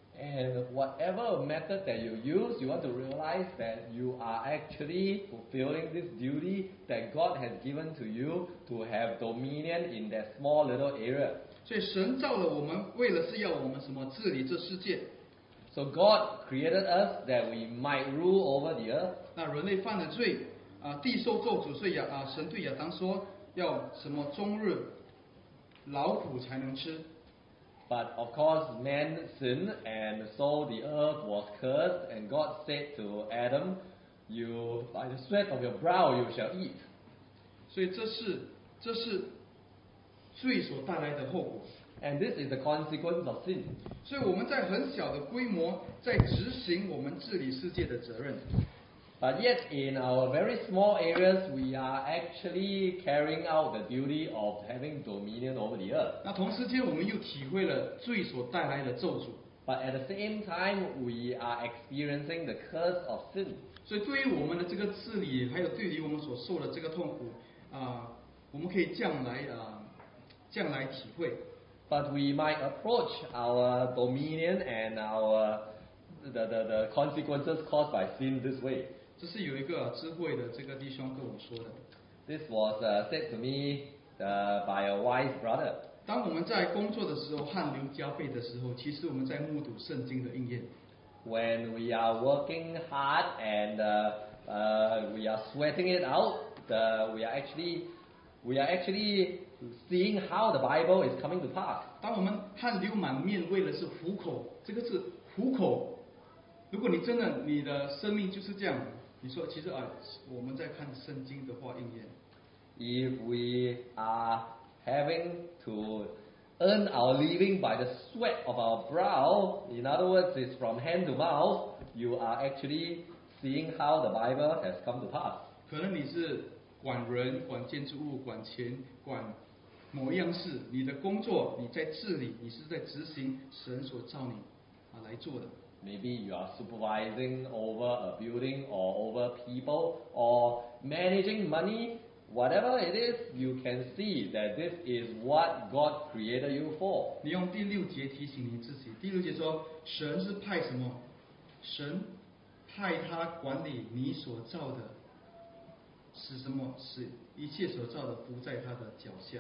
And whatever method that you use, you want to realize that you are actually fulfilling this duty that God has given to you to have dominion in that small little area. 所以神造了我们，为了是要我们什么治理这世界。 So God created us that we might rule over the earth. 那人类犯了罪，啊，地受咒诅，所以亚啊，神对亚当说，要什么终日劳苦才能吃。 But of course, man sinned, and so the earth was cursed. And God said to Adam, "You, by the sweat of your brow, you shall eat." 所以这是这是罪所带来的后果。 And this is the consequence of sin. 所以我们在很小的规模，在执行我们治理世界的责任。 But yet, in our very small areas, we are actually carrying out the duty of having dominion over the earth. 那同时间，我们又体会了罪所带来的咒诅。 But at the same time, we are experiencing the curse of sin. 所以对于我们的这个治理，还有对于我们所受的这个痛苦，啊、我们可以这样来啊、这样来体会。 But we might approach our dominion and our the, the, the consequences caused by sin this way. 这是有一个智慧的这个弟兄跟我说的。 This was uh, said to me uh, by a wise brother. 当我们在工作的时候汗流浃背的时候，其实我们在目睹圣经的应验。 When we are working hard and uh, uh, we are sweating it out, uh, we are actually we are actually seeing how the Bible is coming to pass. 当我们汗流满面，为了是糊口，这个是糊口。如果你真的你的生命就是这样，你说其实啊，我们在看圣经的话应验。 If we are having to earn our living by the sweat of our brow, in other words, it's from hand to mouth, you are actually seeing how the Bible has come to pass. 可能你是管人、管建筑物、管钱、管某一样事，你的工作你在治理，你是在执行神所造你啊来做的。 Maybe you are supervising over a building or over people or managing money. Whatever it is, you can see that this is what God created you for. 你用第六节提醒你自己。第六节说，神是派什么？神派他管理你所造的，使什么？使一切所造的伏在他的脚下。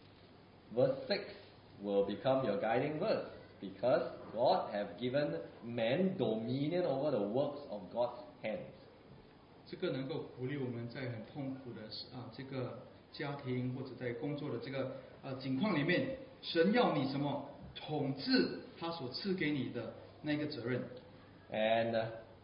Verse six will become your guiding verse because God have given man dominion over the works of God's hands. 这个能够鼓励我们在很痛苦的啊这个家庭或者在工作的这个呃境况里面，神要你什么？统治他所赐给你的那个责任。 And uh,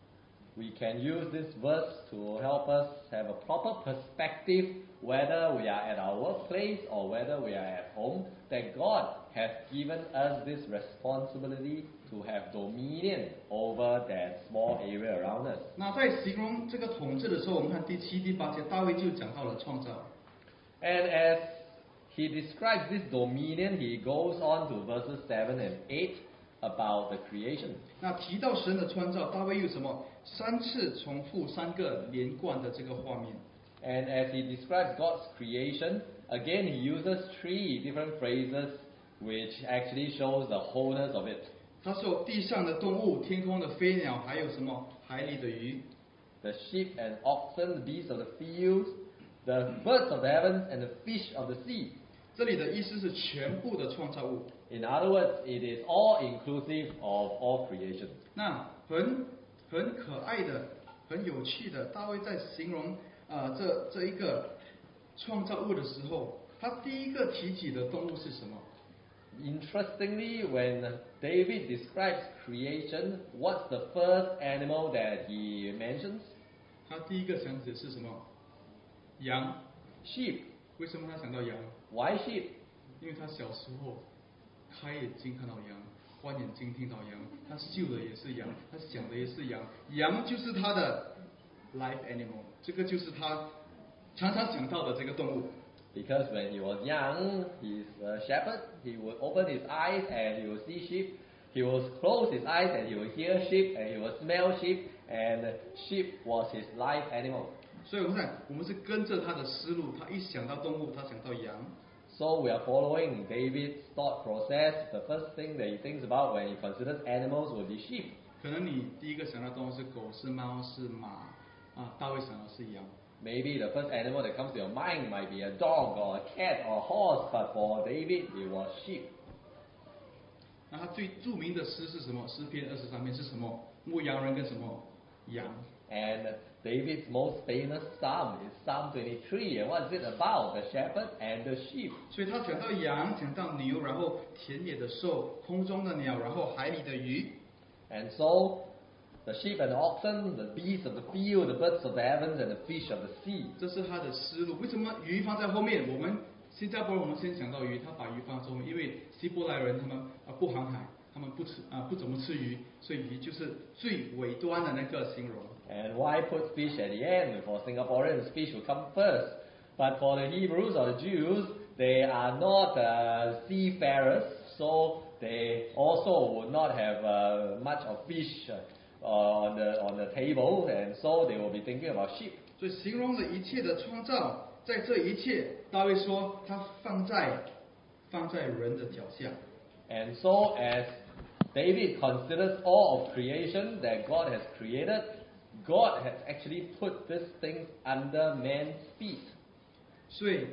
we can use this verse to help us have a proper perspective whether we are at our workplace or whether we are at home, that God has given us this responsibility to have dominion over that small area around us. 那在形容这个统治的时候，我们看第七、第八节，大卫就讲到了创造。 And as he describes this dominion, he goes on to verses seven and eight about the creation. 那提到神的创造，大卫有什么三次重复三个连贯的这个画面。 And as he describes God's creation, again he uses three different phrases which actually shows the wholeness of it. 他说地上的动物、天空的飞鸟，还有什么海里的鱼。 The sheep and oxen, the beasts of the fields, the birds of the heavens, and the fish of the sea. 这里的意思是全部的创造物。 In other words, it is all inclusive of all creation. 那很很可爱的、很有趣的，大卫在形容呃这这一个创造物的时候，他第一个提起的动物是什么？ Interestingly, when David describes creation, what's the first animal that he mentions? 他第一个想起的是什么？羊。 Sheep. 为什么他想到羊？ Why sheep? 因为他小时候开眼睛看到羊，关眼睛听到羊，他嗅的也是羊，他想的也是羊，羊就是他的 life animal， 这个就是他常常想到的这个动物。 Because when he was young, he's a shepherd, he would open his eyes and he would see sheep. He would close his eyes and he would hear sheep and he would smell sheep, and sheep was his life animal. 所以我们看，我们是跟着他的思路，他一想到动物，他想到羊。 So we are following David's thought process. The first thing that he thinks about when he considers animals would be sheep. 可能你第一个想到动物是狗、是猫、是马，啊，大卫想到是羊。 Maybe the first animal that comes to your mind might be a dog or a cat or a horse, but for David it was sheep. 那他最著名的诗是什么？诗篇二十三篇是什么？牧羊人跟什么？羊。 And David's most famous psalm is Psalm twenty-three. And what is it about? The shepherd and the sheep. 所以他讲到羊，讲到牛，然后田野的兽，空中的鸟，然后海里的鱼。 And so the sheep and the oxen, the beasts of the field, the birds of the heavens, and the fish of the sea. 这是他的思路。为什么鱼放在后面？我们新加坡人我们先想到鱼，他把鱼放在后面，因为希伯来人他们啊不航海，他们不吃啊不怎么吃鱼，所以鱼就是最尾端的那个形容。 And why put fish at the end? For Singaporeans, fish will come first. But for the Hebrews or the Jews, they are not uh, seafarers, so they also would not have uh, much of fish uh, on the on the table, and so they will be thinking about sheep. 所以形容了一切的创造，在这一切，大卫说他放在放在人的脚下。 And so as David considers all of creation that God has created, God has actually put these things under man's feet. 所以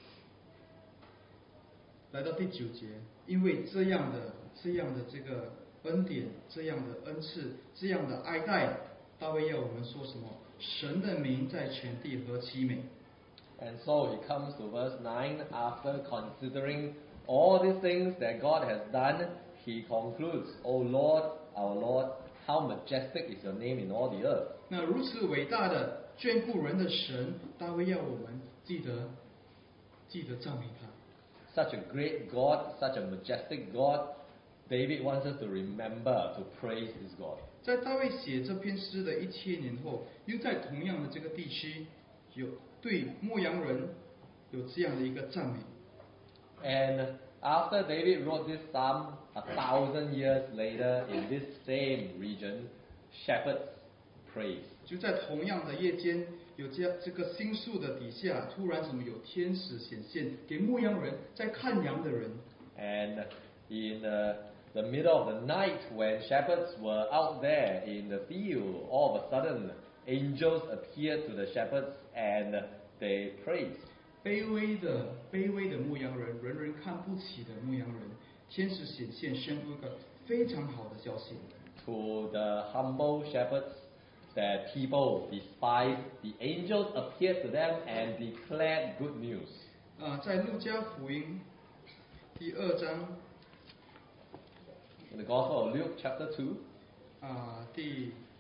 来到第九节，因为这样的这样的这个恩典，这样的恩赐，这样的爱戴，大卫要我们说什么？神的名在全地何其美。 And so he comes to verse nine. After considering all these things that God has done, he concludes, O Lord, our Lord, how majestic is your name in all the earth. 那如此伟大的眷顾人的神，大卫要我们记得记得赞美他。 Such a great God, such a majestic God, David wants us to remember to praise this God. 在大卫写这篇诗的一千年后，又在同样的这个地区，有对牧羊人有这样的一个赞美。 And after David wrote this psalm, a thousand years later, in this same region, shepherds praise. 就在同样的夜间，有这样这个星宿的底下，突然什么有天使显现给牧羊人，在看羊的人。 And in uh, the middle of the night, when shepherds were out there in the field, all of a sudden, angels appeared to the shepherds and they praised. 卑微的卑微的牧羊人，人人看不起的牧羊人，天使显现，宣布一个非常好的消息。 To the humble shepherds that people despised, the angels appeared to them and declared good news. 啊、在路加福音第二章 In the Gospel of Luke, chapter two, 啊、第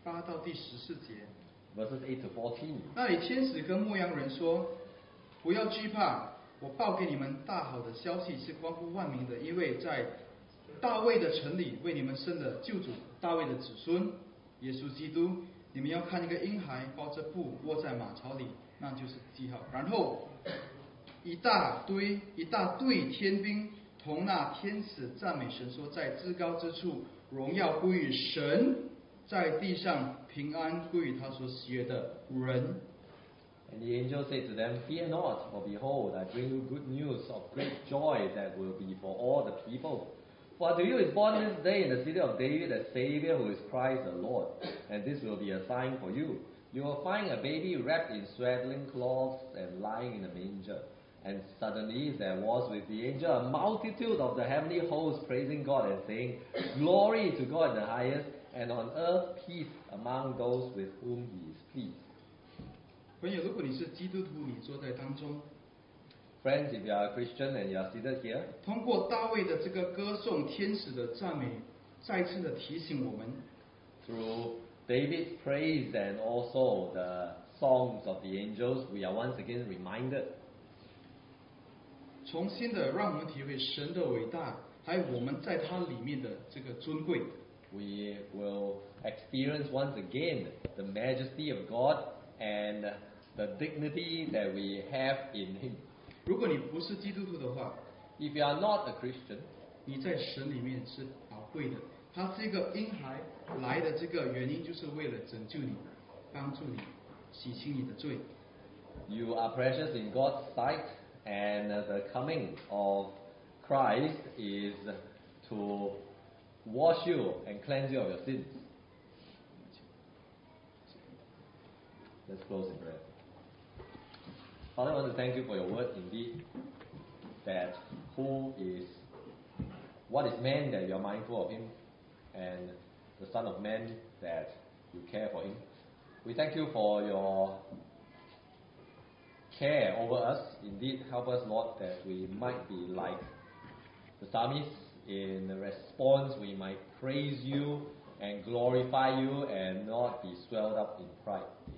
八到第十四节。 verses eight to fourteen. 那里天使跟牧羊人说：“不要惧怕，我报给你们大好的消息，是关乎万民的，因为在大卫的城里为你们生的救主，大卫的子孙耶稣基督。你们要看一个婴孩包着布卧在马槽里，那就是记号。”然后一大堆一大队天兵同那天使赞美神说：“在至高之处荣耀归于神，在地上平安归于他所喜悦的人。” And the angel said to them, Fear not, for behold, I bring you good news of great joy that will be for all the people. For to you is born this day in the city of David a Savior who is Christ the Lord. And this will be a sign for you. You will find a baby wrapped in swaddling cloths and lying in a manger. And suddenly there was with the angel a multitude of the heavenly hosts praising God and saying, Glory to God in the highest, and on earth peace among those with whom he is pleased. 朋友，如果你是基督徒，你坐在当中， Friends, if you are a Christian and you are seated here, 通过大卫的这个歌颂天使的赞美，再次的提醒我们， through David's praise and also the songs of the angels, we are once again reminded 重新的让我们体会神的伟大，还有我们在他里面的这个尊贵。 we will experience once again the majesty of God and the dignity that we have in Him. 如果你不是基督徒的话， If you are not a Christian, 你在神里面是宝贵的。他这个婴孩来的这个原因，就是为了拯救你，帮助你，洗清你的罪。 you are precious in God's sight, and the coming of Christ is to wash you and cleanse you of your sins. Let's close in prayer. Father, I want to thank you for your word indeed, that who is, what is man that you are mindful of him, and the Son of Man that you care for him. We thank you for your care over us. Indeed, help us, Lord, that we might be like the psalmist. In response, we might praise you and glorify you and not be swelled up in pride.